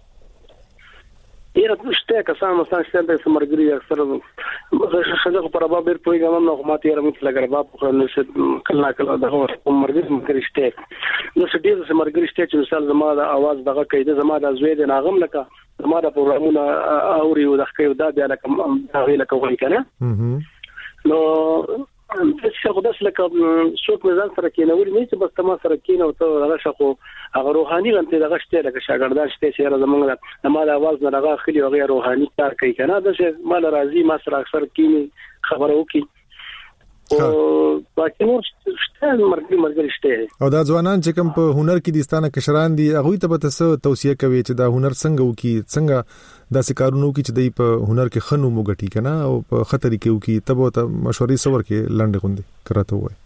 D: یره شته کسان مثلا شته د سمرګری اکثر خلک پر باب ډیر پروګرام نو ماته یره مت لګر باب خو نو کله دغه سمرګری مکرشته نو سټي سمرګری شته چې مثال زما د आवाज دغه کېده زما د زوی د ناغم لکه زما د پروګرامونه اوري او د خکې دا بیا لکه هغه لکه وایي کنه نو څه خو داس لکه څوک مزان سره کېنول نه چې بس تما سره کېنو ته هغه شخو هغه روحاني غنته دغه شته لکه شاګردان شته چې زمونږ د مال आवाज نه هغه خلی او غیر روحاني کار کوي کنه دا چې مال راضي ما سره اکثر کېني خبره وکي او باقي نور شته مرګ شته
A: او دا ځوانان چې کوم په هنر کې دستانه کشران دي هغه ته به تاسو توصيه کوي چې دا هنر څنګه وکي څنګه دا سکارونو کې چې د په هنر کې خنو موګټي کنه او په خطر کې وکي تبو ته مشورې سور کې لاندې غوندي کراته وای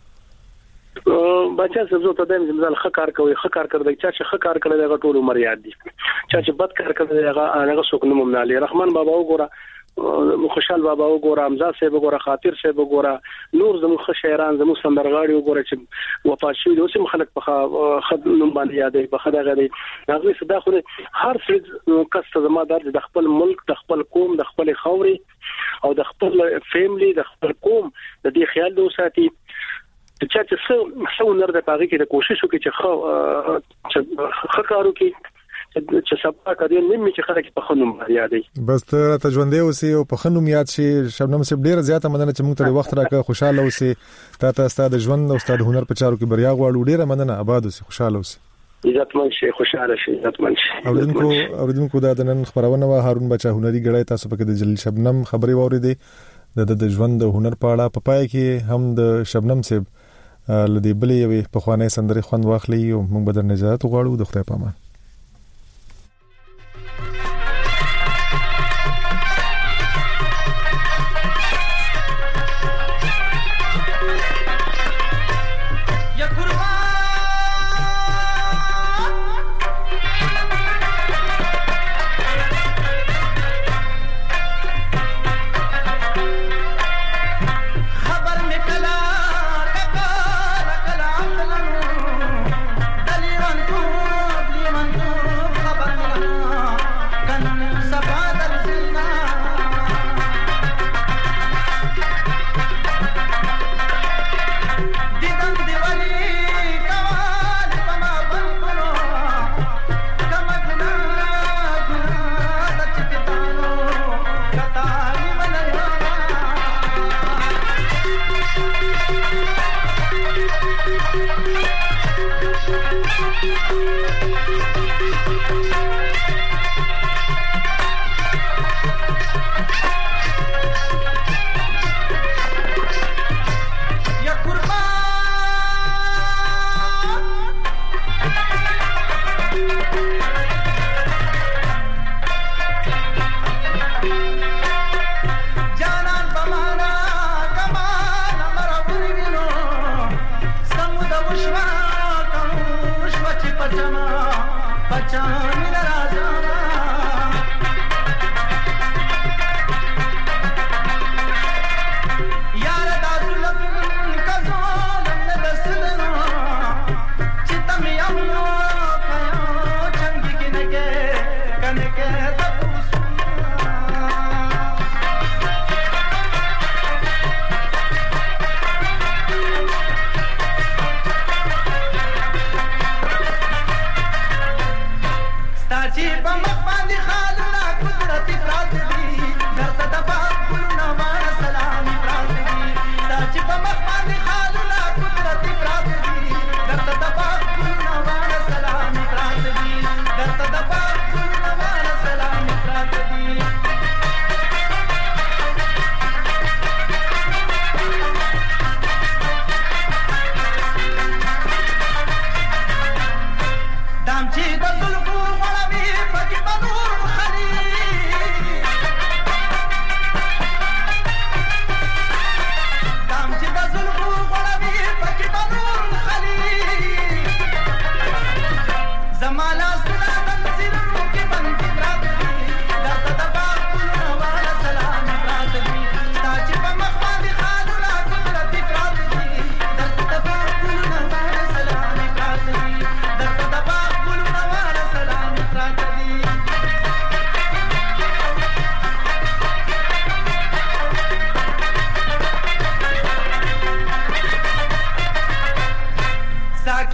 D: بچا سبزو ته د زمزال خکار کوي خکار کړی چې خکار کړی دغه ټول عمر یاد دي چې بد کار کړی هغه څوک نه ممنالي رحمان بابا وګوره خوشحال بابا وګوره امزا صاحب وګوره خاطر صاحب وګوره نور زمو خشيران زمو سندرغاړي وګوره چې وفات شوی دوی هم خلک په خد نوم باندې یادې په خدای غړي هغه صدا خو هر څه کس زما د خپل ملک د خپل قوم د خپل خوري او د خپل فیملی د خپل قوم د دې خیال دو ساتي چې څو نر د پاغي کې د کوشش وکړي چې خکارو کې چې سبا کړي نیم چې خلک په خنوم یادې
A: بس ته ژوندې اوسې او په خنوم یاد شي شبنم سیب ډیره زیاته مننه چې موږ ته وخت راکړه خوشاله اوسې تا ستاسو ژوند او ستاسو هنر په چارو کې بریا غواړو ډیره مننه آباد اوسې خوشاله اوسې
D: عزتمن شي خوشاله شي عزتمن شي
A: اوریدونکو دا د نن خبرونه و هارون بچا هنري غړای تاسو په کې د جلیل شبنم خبري واوریدې د ژوند او هنر په اړه په پای کې هم د شبنم سیب لدی بلې په خوانې سندري خوند واخلي او موږ به د نجات غواړو د خدای په امان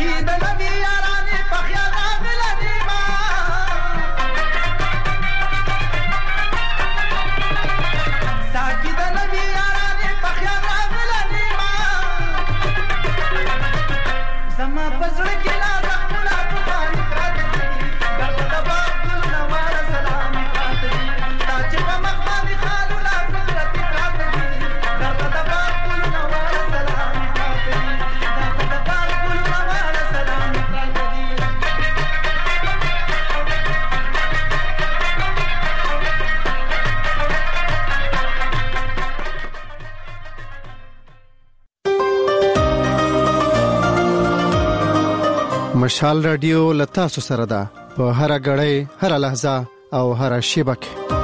F: مشال رادیو لتا سره ده په هر غړې هر لحظه او هر شیبه کې